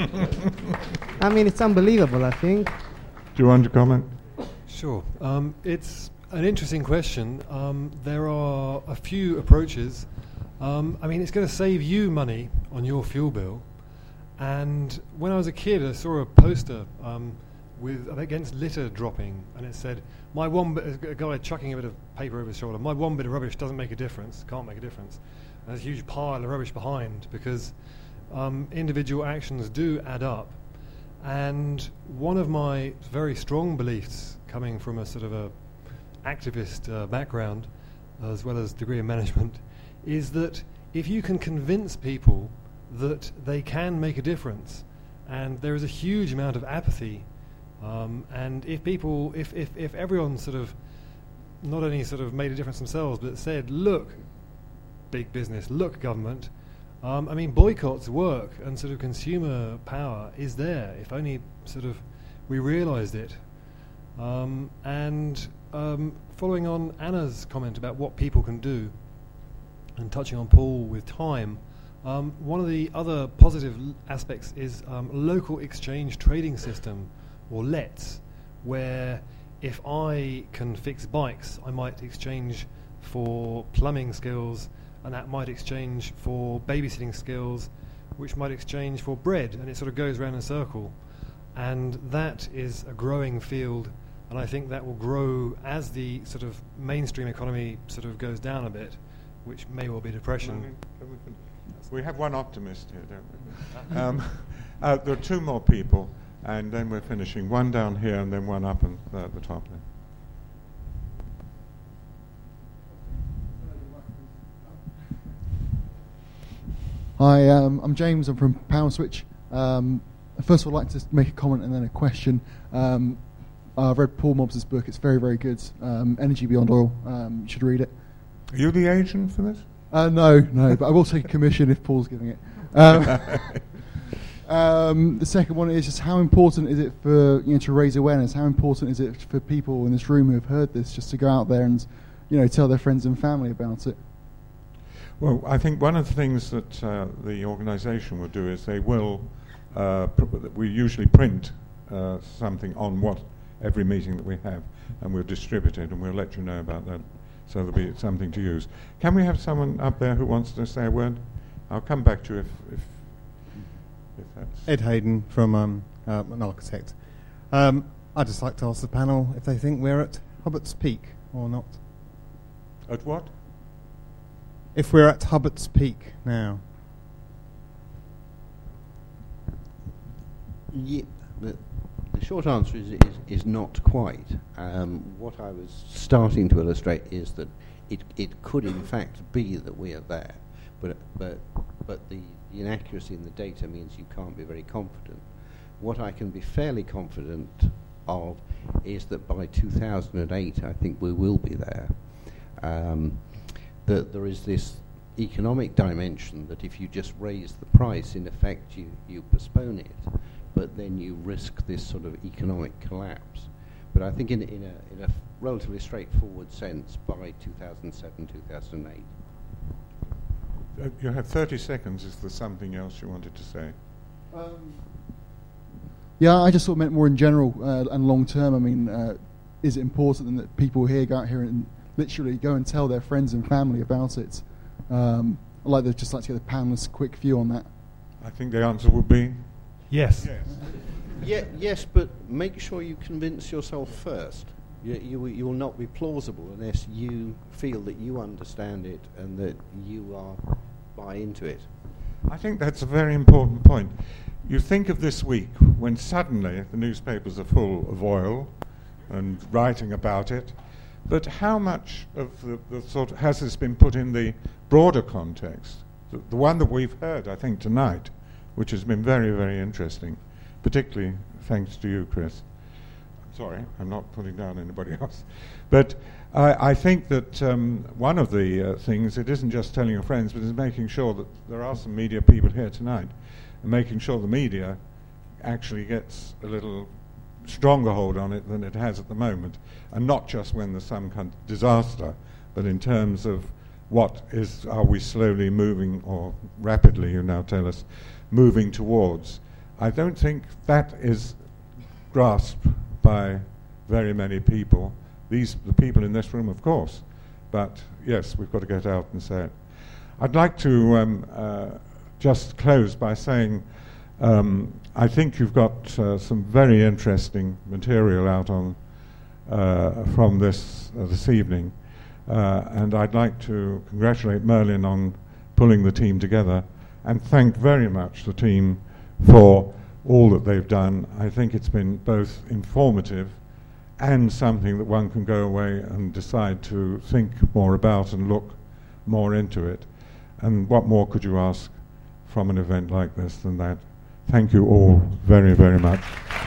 I mean, it's unbelievable, I think. Do you want to comment? Sure. Um, it's an interesting question. Um, there are a few approaches. Um, I mean, it's going to save you money on your fuel bill. And when I was a kid, I saw a poster um, with against litter dropping, and it said, "My one bit," a guy chucking a bit of paper over his shoulder. "My one bit of rubbish doesn't make a difference. Can't make a difference." And there's a huge pile of rubbish behind, because um, individual actions do add up. And one of my very strong beliefs, coming from a sort of a activist uh, background, as well as degree in management, is that if you can convince people that they can make a difference, and there is a huge amount of apathy, um, and if people, if, if, if everyone sort of not only sort of made a difference themselves, but said, look, big business, look, government, um, I mean, boycotts work, and sort of consumer power is there, if only sort of we realised it. Um, and um, following on Anna's comment about what people can do, and touching on Paul with time, um, one of the other positive l- aspects is um, local exchange trading system, or L E T S, where if I can fix bikes, I might exchange for plumbing skills, and that might exchange for babysitting skills, which might exchange for bread, and it sort of goes round in a circle. And that is a growing field, and I think that will grow as the sort of mainstream economy sort of goes down a bit, which may well be depression. We have one optimist here, don't we? um, uh, there are two more people, and then we're finishing. One down here, and then one up and, uh, at the top there. Hi, um, I'm James. I'm from Power Switch. Um, first of all, I'd like to make a comment and then a question. Um, I've read Paul Mobbs' book. It's very, very good. Um, Energy Beyond Oil. Um, you should read it. Are you the agent for this? Uh, no, no, but I will take a commission if Paul's giving it. Um, um, the second one is just how important is it for, you know, to raise awareness? How important is it for people in this room who have heard this just to go out there and, you know, tell their friends and family about it? Well, I think one of the things that uh, the organisation will do is they will, uh, pr- we usually print uh, something on what every meeting that we have, and we'll distribute it, and we'll let you know about that, so there'll be something to use. Can we have someone up there who wants to say a word? I'll come back to you if, if, if that's... Ed Hayden from um, uh, an architect. Um, I'd just like to ask the panel if they think we're at Hubbert's Peak or not. At what? If we're at Hubbert's Peak now. Yeah, the, the short answer is, is, is not quite. Um, what I was starting to illustrate is that it, it could in fact be that we are there, but, but, but the, the inaccuracy in the data means you can't be very confident. What I can be fairly confident of is that by two thousand eight, I think we will be there. Um, that there is this economic dimension that if you just raise the price, in effect you, you postpone it, but then you risk this sort of economic collapse. But I think in, in, a, in a relatively straightforward sense, by two thousand seven, two thousand eight. Uh, you have thirty seconds. Is there something else you wanted to say? Um, yeah, I just sort of meant more in general uh, and long term. I mean, uh, is it important that people here go out here and literally go and tell their friends and family about it? Um, I'd like to just like to get the panelist's quick view on that. I think the answer would be yes. Yes. Yeah, yes, but make sure you convince yourself first. You, you, you will not be plausible unless you feel that you understand it and that you are buy into it. I think that's a very important point. You think of this week when suddenly the newspapers are full of oil and writing about it, but how much of the, the sort of has this been put in the broader context, the, the one that we've heard, I think, tonight, which has been very, very interesting, particularly thanks to you, Chris. Sorry, I'm not putting down anybody else. But I, I think that um, one of the uh, things, it isn't just telling your friends, but it's making sure that there are some media people here tonight, and making sure the media actually gets a little stronger hold on it than it has at the moment, and not just when there's some kind of disaster, but in terms of what is, are we slowly moving, or rapidly, you now tell us, moving towards. I don't think that is grasped by very many people. These, the people in this room, of course, but yes, we've got to get out and say it. I'd like to um, uh, just close by saying um, I think you've got uh, some very interesting material out on uh, from this uh, this evening, uh, and I'd like to congratulate Merlin on pulling the team together, and thank very much the team for all that they've done. I think it's been both informative and something that one can go away and decide to think more about and look more into it. And what more could you ask from an event like this than that? Thank you all very, very much.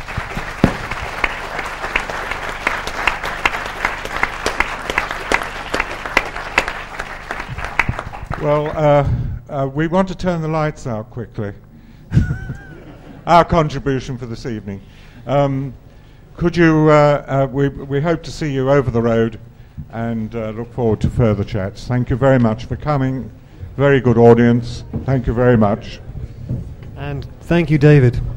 Well, uh, uh, we want to turn the lights out quickly. Our contribution for this evening. Um, could you, uh, uh, we, we hope to see you over the road, and uh, look forward to further chats. Thank you very much for coming. Very good audience. Thank you very much. And thank you, David.